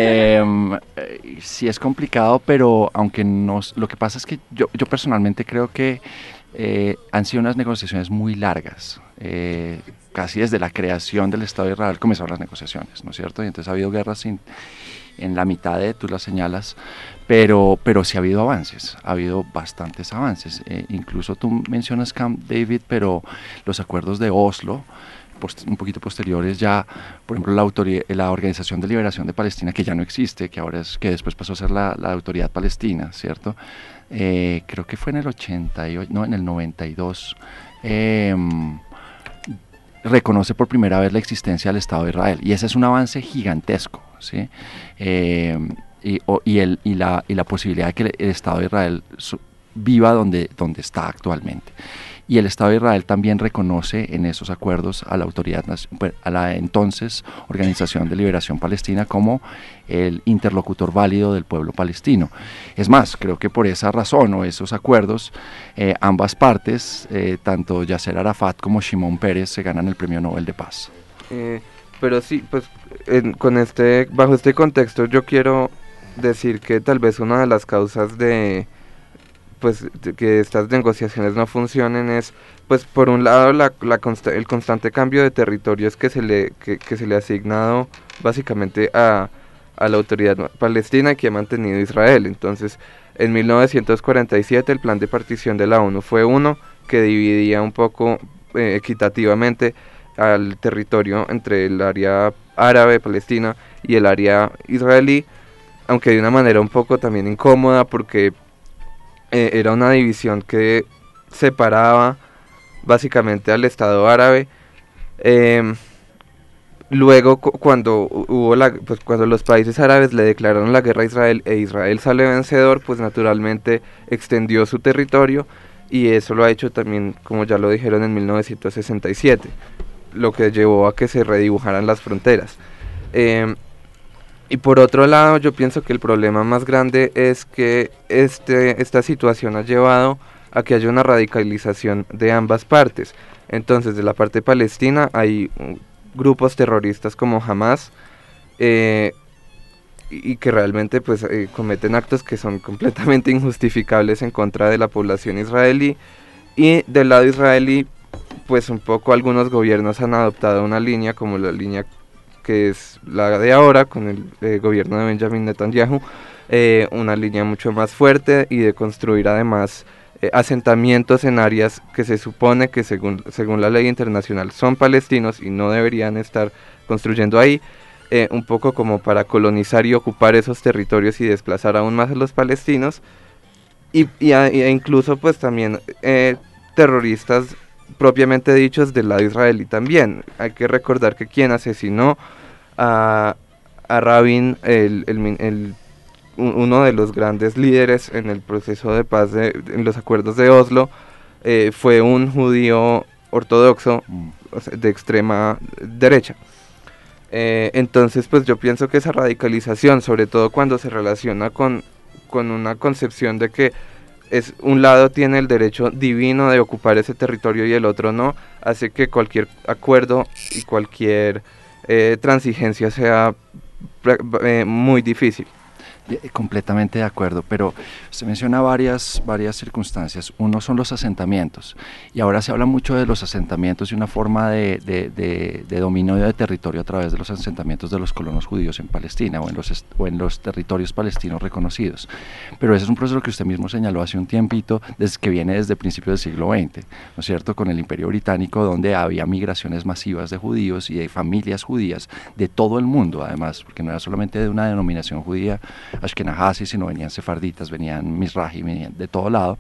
Sí es complicado, pero aunque lo que pasa es que yo personalmente creo que han sido unas negociaciones muy largas. Casi desde la creación del Estado de Israel comenzaron las negociaciones, ¿no es cierto? Y entonces ha habido guerras en la mitad tú las señalas, pero sí ha habido avances, ha habido bastantes avances. Incluso tú mencionas Camp David, pero los acuerdos de Oslo, un poquito posteriores ya, por ejemplo la Organización de Liberación de Palestina, que ya no existe, que después pasó a ser la Autoridad Palestina, ¿cierto? Creo que fue en el 88, no, en el 92, reconoce por primera vez la existencia del Estado de Israel, y ese es un avance gigantesco, ¿sí? Y la posibilidad de que el Estado de Israel viva donde está actualmente. Y el Estado de Israel también reconoce en esos acuerdos a la entonces Organización de Liberación Palestina como el interlocutor válido del pueblo palestino. Es más, creo que por esa razón o esos acuerdos, ambas partes, tanto Yasser Arafat como Shimon Peres, se ganan el Premio Nobel de Paz. Pero sí, pues bajo este contexto yo quiero decir que tal vez una de las causas de que estas negociaciones no funcionen es, pues por un lado, el constante cambio de territorios que se le ha asignado básicamente a la autoridad palestina, que ha mantenido Israel. Entonces, en 1947 el plan de partición de la ONU fue uno que dividía un poco equitativamente al territorio entre el área árabe palestina y el área israelí, aunque de una manera un poco también incómoda, porque era una división que separaba básicamente al Estado árabe. Luego, cuando los países árabes le declararon la guerra a Israel e Israel sale vencedor, pues naturalmente extendió su territorio, y eso lo ha hecho también, como ya lo dijeron, en 1967, lo que llevó a que se redibujaran las fronteras. Y por otro lado, yo pienso que el problema más grande es que esta situación ha llevado a que haya una radicalización de ambas partes. Entonces, de la parte palestina hay grupos terroristas como Hamas, y que realmente cometen actos que son completamente injustificables en contra de la población israelí, y del lado israelí, pues un poco algunos gobiernos han adoptado una línea, como la línea que es la de ahora con el gobierno de Benjamin Netanyahu, una línea mucho más fuerte y de construir además asentamientos en áreas que se supone que según la ley internacional son palestinos y no deberían estar construyendo ahí, un poco como para colonizar y ocupar esos territorios y desplazar aún más a los palestinos, e incluso pues también terroristas propiamente dichos del lado israelí también. Hay que recordar que quien asesinó a Rabin, uno de los grandes líderes en el proceso de paz en los acuerdos de Oslo, fue un judío ortodoxo, o sea, de extrema derecha. Entonces pues yo pienso que esa radicalización, sobre todo cuando se relaciona con una concepción de que un lado tiene el derecho divino de ocupar ese territorio y el otro no, hace que cualquier acuerdo y cualquier transigencia sea muy difícil. Completamente de acuerdo, pero se menciona varias circunstancias. Uno son los asentamientos, y ahora se habla mucho de los asentamientos y una forma de dominio de territorio a través de los asentamientos de los colonos judíos en Palestina o en los territorios palestinos reconocidos. Pero ese es un proceso que usted mismo señaló hace un tiempito, que viene desde principios del siglo XX, ¿no es cierto?, con el Imperio Británico, donde había migraciones masivas de judíos y de familias judías de todo el mundo, además, porque no era solamente de una denominación judía Ashkenazi, sino venían sefarditas, venían Mizrahi, venían de todo lado,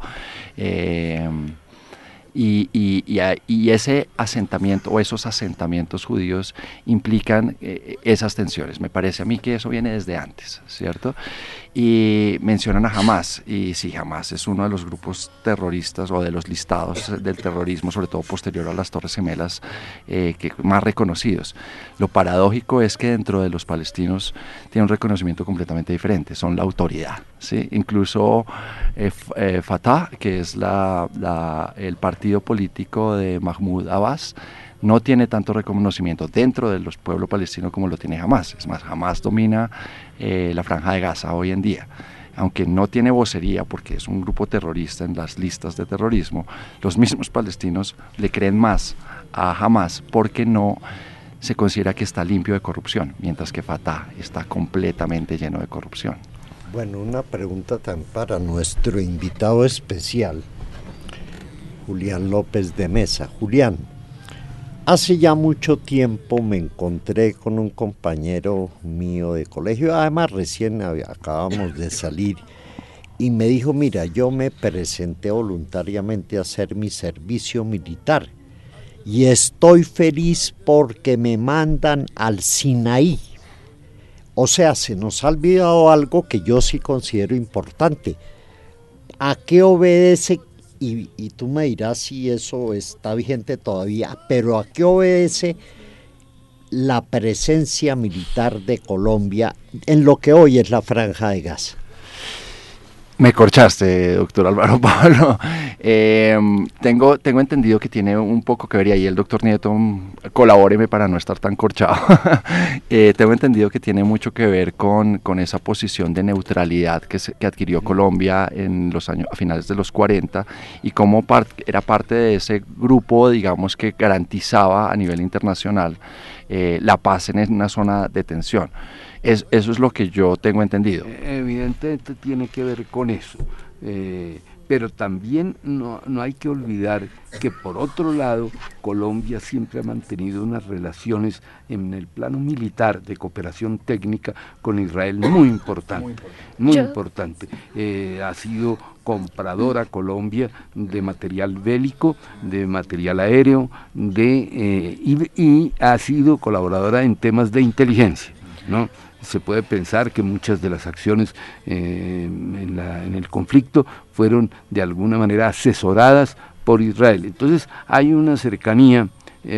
y ese asentamiento o esos asentamientos judíos implican esas tensiones. Me parece a mí que eso viene desde antes, ¿cierto? Y mencionan a Hamas, y sí, Hamas es uno de los grupos terroristas o de los listados del terrorismo, sobre todo posterior a las Torres Gemelas, más reconocidos. Lo paradójico es que dentro de los palestinos tiene un reconocimiento completamente diferente, son la autoridad, ¿sí? Incluso Fatah, que es el partido político de Mahmoud Abbas, no tiene tanto reconocimiento dentro de los pueblos palestinos como lo tiene Hamas. Es más, Hamas domina la Franja de Gaza hoy en día. Aunque no tiene vocería porque es un grupo terrorista en las listas de terrorismo, los mismos palestinos le creen más a Hamas porque no se considera que está limpio de corrupción, mientras que Fatah está completamente lleno de corrupción. Bueno, una pregunta también para nuestro invitado especial, Julián López de Mesa. Julián, hace ya mucho tiempo me encontré con un compañero mío de colegio, además recién acabamos de salir, y me dijo, mira, yo me presenté voluntariamente a hacer mi servicio militar y estoy feliz porque me mandan al Sinaí. O sea, se nos ha olvidado algo que yo sí considero importante. ¿A qué obedece? Y tú me dirás si eso está vigente todavía, pero ¿a qué obedece la presencia militar de Colombia en lo que hoy es la Franja de Gaza? Me corchaste, doctor Álvaro Pablo. Tengo entendido que tiene un poco que ver, y ahí el doctor Nieto, colabóreme para no estar tan corchado. Tengo entendido que tiene mucho que ver con esa posición de neutralidad que adquirió Colombia a finales de los 40, y cómo era parte de ese grupo, digamos, que garantizaba a nivel internacional la paz en una zona de tensión. Eso es lo que yo tengo entendido. Evidentemente tiene que ver con eso, pero también no hay que olvidar que por otro lado Colombia siempre ha mantenido unas relaciones en el plano militar de cooperación técnica con Israel muy importante. Ha sido compradora Colombia de material bélico, de material aéreo, y ha sido colaboradora en temas de inteligencia, ¿no? Se puede pensar que muchas de las acciones en el conflicto fueron de alguna manera asesoradas por Israel. Entonces hay una cercanía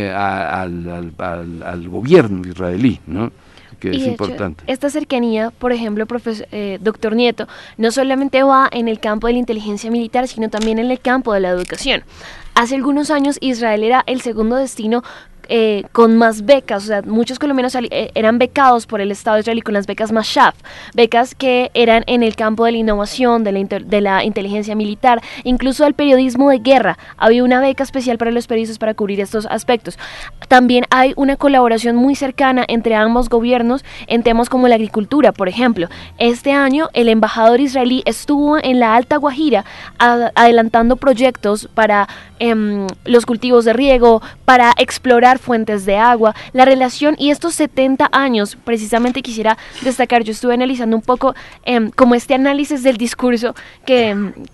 al gobierno israelí, ¿no?, que es importante. Esta cercanía, por ejemplo, doctor Nieto, no solamente va en el campo de la inteligencia militar, sino también en el campo de la educación. Hace algunos años Israel era el segundo destino con más becas, o sea, muchos colombianos eran becados por el Estado israelí con las becas Mashaf, becas que eran en el campo de la innovación, de la inteligencia militar, incluso del periodismo de guerra. Había una beca especial para los periodistas para cubrir estos aspectos. También hay una colaboración muy cercana entre ambos gobiernos en temas como la agricultura, por ejemplo. Este año el embajador israelí estuvo en la Alta Guajira adelantando proyectos para los cultivos de riego, para explorar fuentes de agua, la relación y estos 70 años, precisamente quisiera destacar, yo estuve analizando un poco como este análisis del discurso que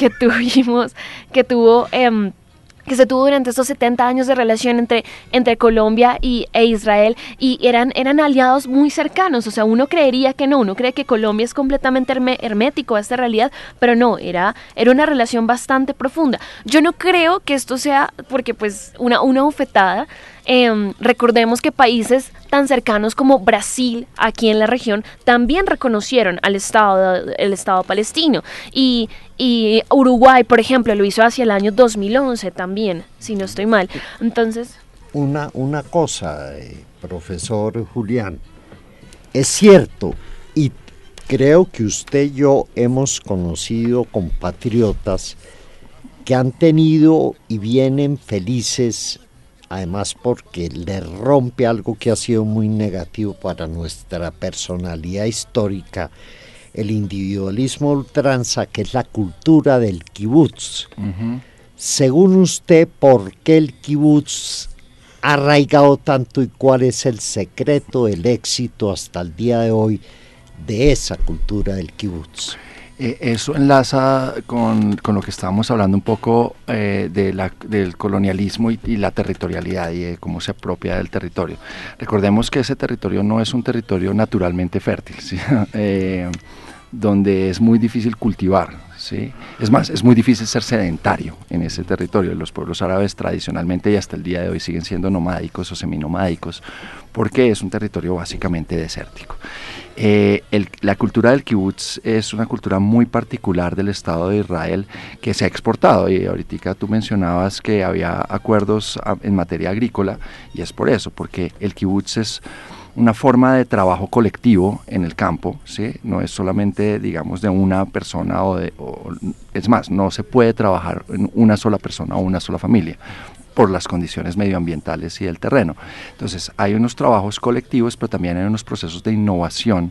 se tuvo durante estos 70 años de relación entre Colombia e Israel, y eran aliados muy cercanos. O sea, uno creería que no, uno cree que Colombia es completamente hermético a esta realidad, pero no, era una relación bastante profunda. Yo no creo que esto sea porque pues una bofetada. Recordemos que países tan cercanos como Brasil, aquí en la región, también reconocieron el Estado palestino, y Uruguay, por ejemplo, lo hizo hacia el año 2011 también, si no estoy mal. Entonces, una cosa, profesor Julián, es cierto, y creo que usted y yo hemos conocido compatriotas que han tenido y vienen felices, además porque le rompe algo que ha sido muy negativo para nuestra personalidad histórica, el individualismo ultranza, que es la cultura del kibutz. Según usted, ¿por qué el kibutz ha arraigado tanto y cuál es el secreto del éxito hasta el día de hoy de esa cultura del kibutz? Eso enlaza con lo que estábamos hablando un poco del colonialismo y la territorialidad y de cómo se apropia del territorio. Recordemos que ese territorio no es un territorio naturalmente fértil, ¿sí? Donde es muy difícil cultivar, ¿sí? Es más, es muy difícil ser sedentario en ese territorio. Los pueblos árabes tradicionalmente y hasta el día de hoy siguen siendo nomádicos o seminomádicos, porque es un territorio básicamente desértico. La cultura del kibutz es una cultura muy particular del Estado de Israel que se ha exportado, y ahorita tú mencionabas que había acuerdos en materia agrícola, y es por eso, porque el kibutz es una forma de trabajo colectivo en el campo, ¿sí? No es solamente, digamos, de una persona es más, no se puede trabajar en una sola persona o una sola familia por las condiciones medioambientales y del terreno. Entonces hay unos trabajos colectivos, pero también hay unos procesos de innovación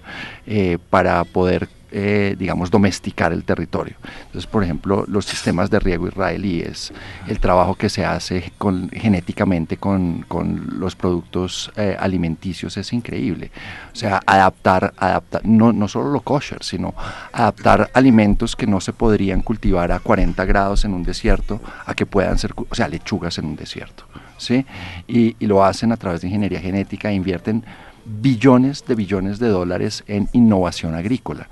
para poder digamos, domesticar el territorio. Entonces, por ejemplo, los sistemas de riego israelíes, el trabajo que se hace genéticamente con los productos alimenticios es increíble. O sea, adaptar no solo lo kosher, sino adaptar alimentos que no se podrían cultivar a 40 grados en un desierto a que puedan ser, o sea, lechugas en un desierto, ¿sí? Y lo hacen a través de ingeniería genética e invierten billones de dólares en innovación agrícola,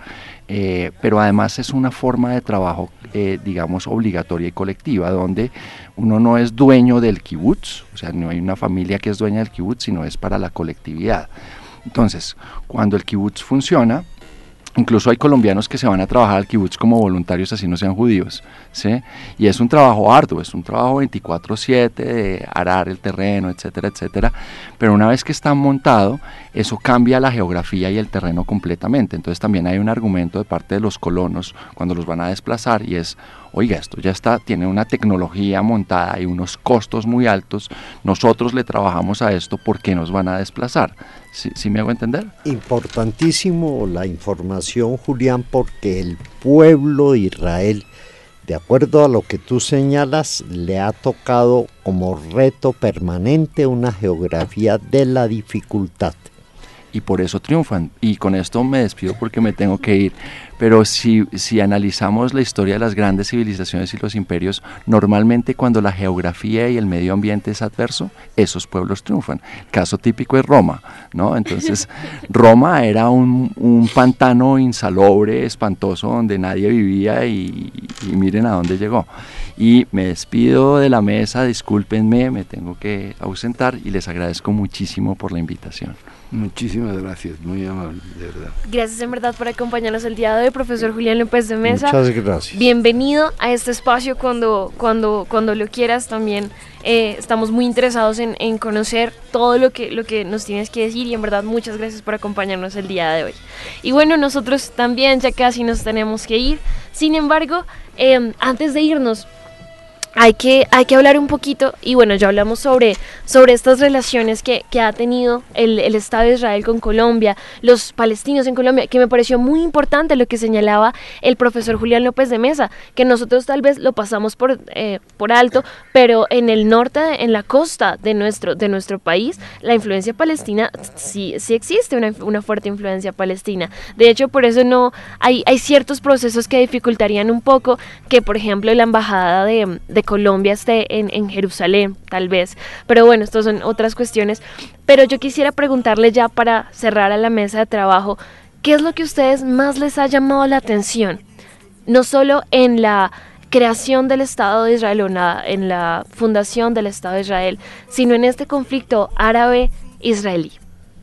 pero además es una forma de trabajo, digamos, obligatoria y colectiva, donde uno no es dueño del kibutz, o sea, no hay una familia que es dueña del kibutz, sino es para la colectividad. Entonces, cuando el kibutz funciona, incluso hay colombianos que se van a trabajar al kibutz como voluntarios, así no sean judíos, ¿sí? Y es un trabajo arduo, es un trabajo 24/7 de arar el terreno, etcétera, etcétera, pero una vez que está montado, eso cambia la geografía y el terreno completamente. Entonces también hay un argumento de parte de los colonos cuando los van a desplazar, y es, oiga, esto ya está, tiene una tecnología montada y unos costos muy altos, nosotros le trabajamos a esto, ¿por qué nos van a desplazar? ¿Sí me hago entender? Importantísimo la información, Julián, porque el pueblo de Israel, de acuerdo a lo que tú señalas, le ha tocado como reto permanente una geografía de la dificultad. Y por eso triunfan. Y con esto me despido porque me tengo que ir. Pero si analizamos la historia de las grandes civilizaciones y los imperios, normalmente cuando la geografía y el medio ambiente es adverso, esos pueblos triunfan. El caso típico es Roma, ¿no? Entonces, Roma era un pantano insalubre, espantoso, donde nadie vivía, y miren a dónde llegó. Y me despido de la mesa, discúlpenme, me tengo que ausentar, y les agradezco muchísimo por la invitación. Muchísimas gracias, muy amable, de verdad. Gracias en verdad por acompañarnos el día de hoy, profesor Julián López de Mesa. Muchas gracias. Bienvenido a este espacio cuando lo quieras también. Estamos muy interesados en conocer todo lo que nos tienes que decir y en verdad muchas gracias por acompañarnos el día de hoy. Y bueno, nosotros también ya casi nos tenemos que ir. Sin embargo, antes de irnos, hay que hablar un poquito, y bueno, ya hablamos sobre estas relaciones que ha tenido el Estado de Israel con Colombia, los palestinos en Colombia, que me pareció muy importante lo que señalaba el profesor Julián López de Mesa, que nosotros tal vez lo pasamos por alto, pero en el norte, en la costa de nuestro país, la influencia palestina sí existe, una fuerte influencia palestina. De hecho, por eso hay ciertos procesos que dificultarían un poco que, por ejemplo, la embajada de Colombia esté en Jerusalén, tal vez. Pero bueno, estas son otras cuestiones. Pero yo quisiera preguntarle ya para cerrar a la mesa de trabajo, ¿qué es lo que a ustedes más les ha llamado la atención? No solo en la creación del Estado de Israel o en la fundación del Estado de Israel, sino en este conflicto árabe-israelí.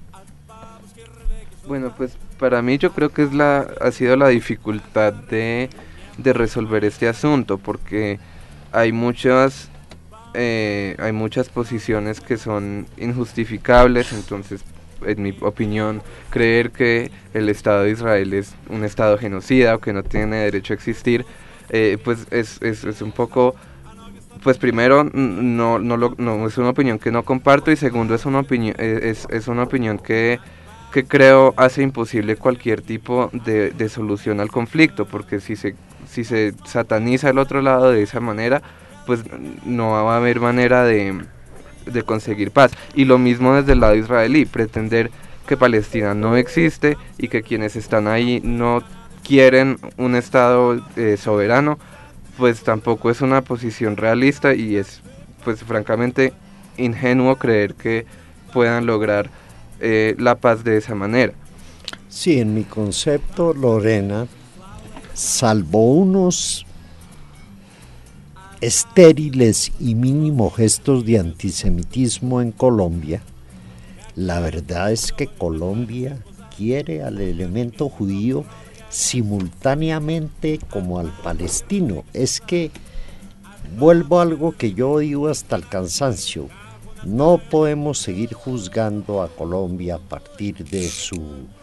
Bueno, pues para mí yo creo que ha sido la dificultad de resolver este asunto, porque hay muchas posiciones que son injustificables. Entonces, en mi opinión, creer que el Estado de Israel es un Estado genocida o que no tiene derecho a existir, pues es un poco, pues primero no es una opinión que no comparto, y segundo es una opinión que creo hace imposible cualquier tipo de solución al conflicto, porque si se sataniza el otro lado de esa manera, pues no va a haber manera de conseguir paz. Y lo mismo desde el lado israelí, pretender que Palestina no existe y que quienes están ahí no quieren un Estado soberano, pues tampoco es una posición realista, y es, pues francamente, ingenuo creer que puedan lograr la paz de esa manera. Sí, en mi concepto, Lorena, salvo unos estériles y mínimos gestos de antisemitismo en Colombia, la verdad es que Colombia quiere al elemento judío simultáneamente como al palestino. Es que vuelvo a algo que yo digo hasta el cansancio: no podemos seguir juzgando a Colombia a partir de su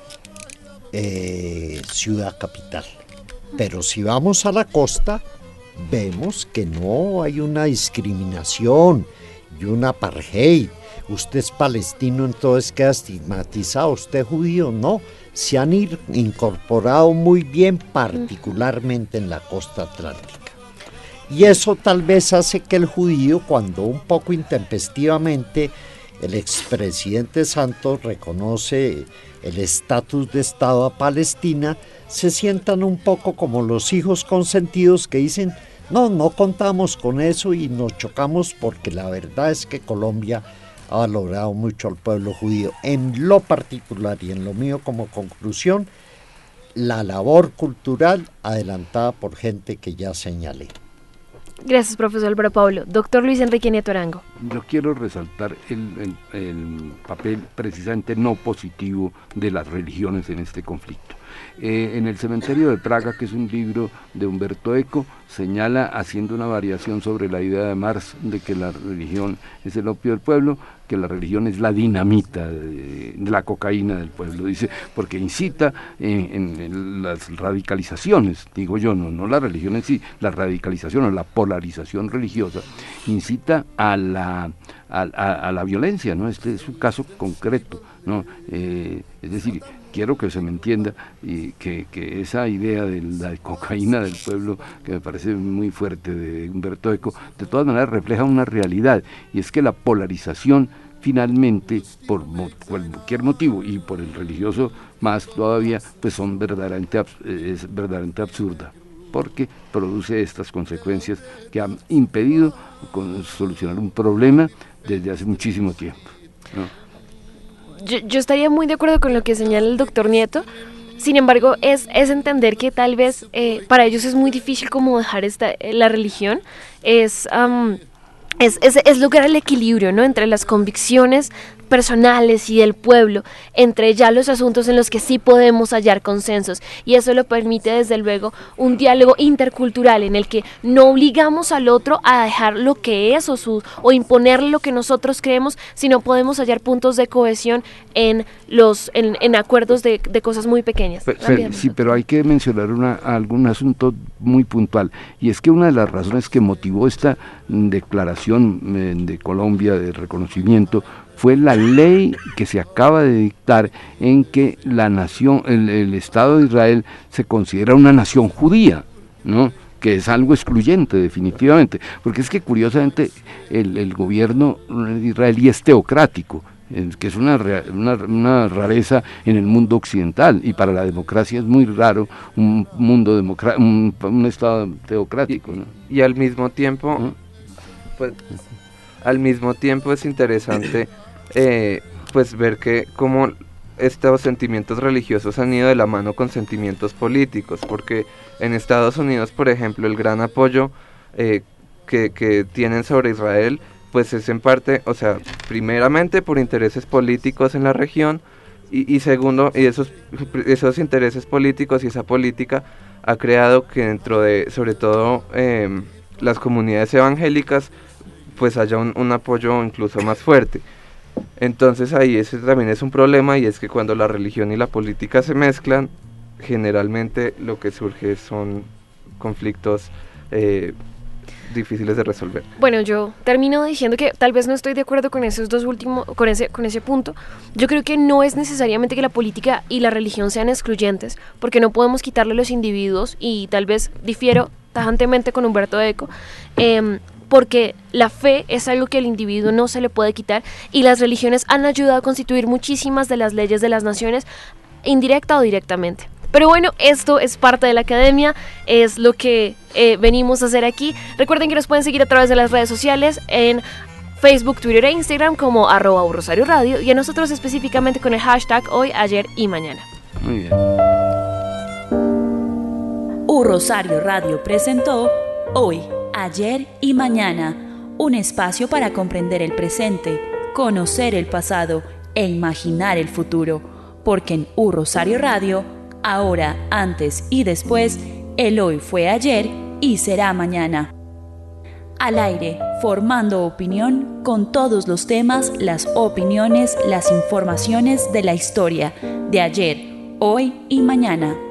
ciudad capital. Pero si vamos a la costa, vemos que no hay una discriminación y un apartheid. Usted es palestino, entonces queda estigmatizado. Usted es judío, no. Se han incorporado muy bien, particularmente en la costa atlántica. Y eso tal vez hace que el judío, cuando un poco intempestivamente el expresidente Santos reconoce el estatus de Estado a Palestina, se sientan un poco como los hijos consentidos que dicen: no contamos con eso y nos chocamos, porque la verdad es que Colombia ha valorado mucho al pueblo judío. En lo particular y en lo mío como conclusión, la labor cultural adelantada por gente que ya señalé. Gracias, profesor Álvaro Pablo. Doctor Luis Enrique Nieto Arango. Yo quiero resaltar el papel precisamente no positivo de las religiones en este conflicto. En el cementerio de Praga, que es un libro de Humberto Eco, señala, haciendo una variación sobre la idea de Marx de que la religión es el opio del pueblo, que la religión es la dinamita de la cocaína del pueblo. Dice, porque incita en las radicalizaciones, digo yo, no la religión en sí, la radicalización o la polarización religiosa, incita a la violencia, ¿no? Este es un caso concreto, ¿no? Es decir, quiero que se me entienda y que esa idea de la cocaína del pueblo, que me parece muy fuerte, de Humberto Eco, de todas maneras refleja una realidad, y es que la polarización finalmente, por cualquier motivo, y por el religioso más todavía, pues es verdaderamente absurda, porque produce estas consecuencias que han impedido solucionar un problema desde hace muchísimo tiempo, ¿no? Yo estaría muy de acuerdo con lo que señala el doctor Nieto. Sin embargo, es entender que tal vez para ellos es muy difícil como dejar la religión, es lograr el equilibrio, ¿no?, entre las convicciones personales y del pueblo, entre ya los asuntos en los que sí podemos hallar consensos, y eso lo permite desde luego un diálogo intercultural en el que no obligamos al otro a dejar lo que es o imponerle lo que nosotros creemos, sino podemos hallar puntos de cohesión en acuerdos de cosas muy pequeñas. Sí, pero hay que mencionar algún asunto muy puntual, y es que una de las razones que motivó esta declaración de Colombia de reconocimiento fue la ley que se acaba de dictar, en que la nación, el Estado de Israel se considera una nación judía, ¿no?, que es algo excluyente definitivamente, porque es que curiosamente el gobierno israelí es teocrático, que es una rareza en el mundo occidental, y para la democracia es muy raro un Estado teocrático, ¿no? Y al mismo tiempo, es interesante pues ver que cómo estos sentimientos religiosos han ido de la mano con sentimientos políticos, porque en Estados Unidos, por ejemplo, el gran apoyo que tienen sobre Israel, pues es en parte, o sea, primeramente por intereses políticos en la región, y segundo, y esos intereses políticos y esa política ha creado que dentro de, sobre todo, las comunidades evangélicas, pues haya un apoyo incluso más fuerte. Entonces ahí ese también es un problema, y es que cuando la religión y la política se mezclan, generalmente lo que surge son conflictos difíciles de resolver. Bueno, yo termino diciendo que tal vez no estoy de acuerdo con esos dos últimos, con ese punto. Yo creo que no es necesariamente que la política y la religión sean excluyentes, porque no podemos quitarle a los individuos, y tal vez difiero tajantemente con Humberto Eco, porque la fe es algo que al individuo no se le puede quitar, y las religiones han ayudado a constituir muchísimas de las leyes de las naciones, indirecta o directamente. Pero bueno, esto es parte de la academia, es lo que venimos a hacer aquí. Recuerden que nos pueden seguir a través de las redes sociales en Facebook, Twitter e Instagram como @urrosarioradio, y a nosotros específicamente con el hashtag hoy, ayer y mañana. Muy bien. Rosario Radio presentó Hoy, Ayer y Mañana, un espacio para comprender el presente, conocer el pasado e imaginar el futuro, porque en Rosario Radio, ahora, antes y después, el hoy fue ayer y será mañana. Al aire, formando opinión con todos los temas, las opiniones, las informaciones de la historia de ayer, hoy y mañana.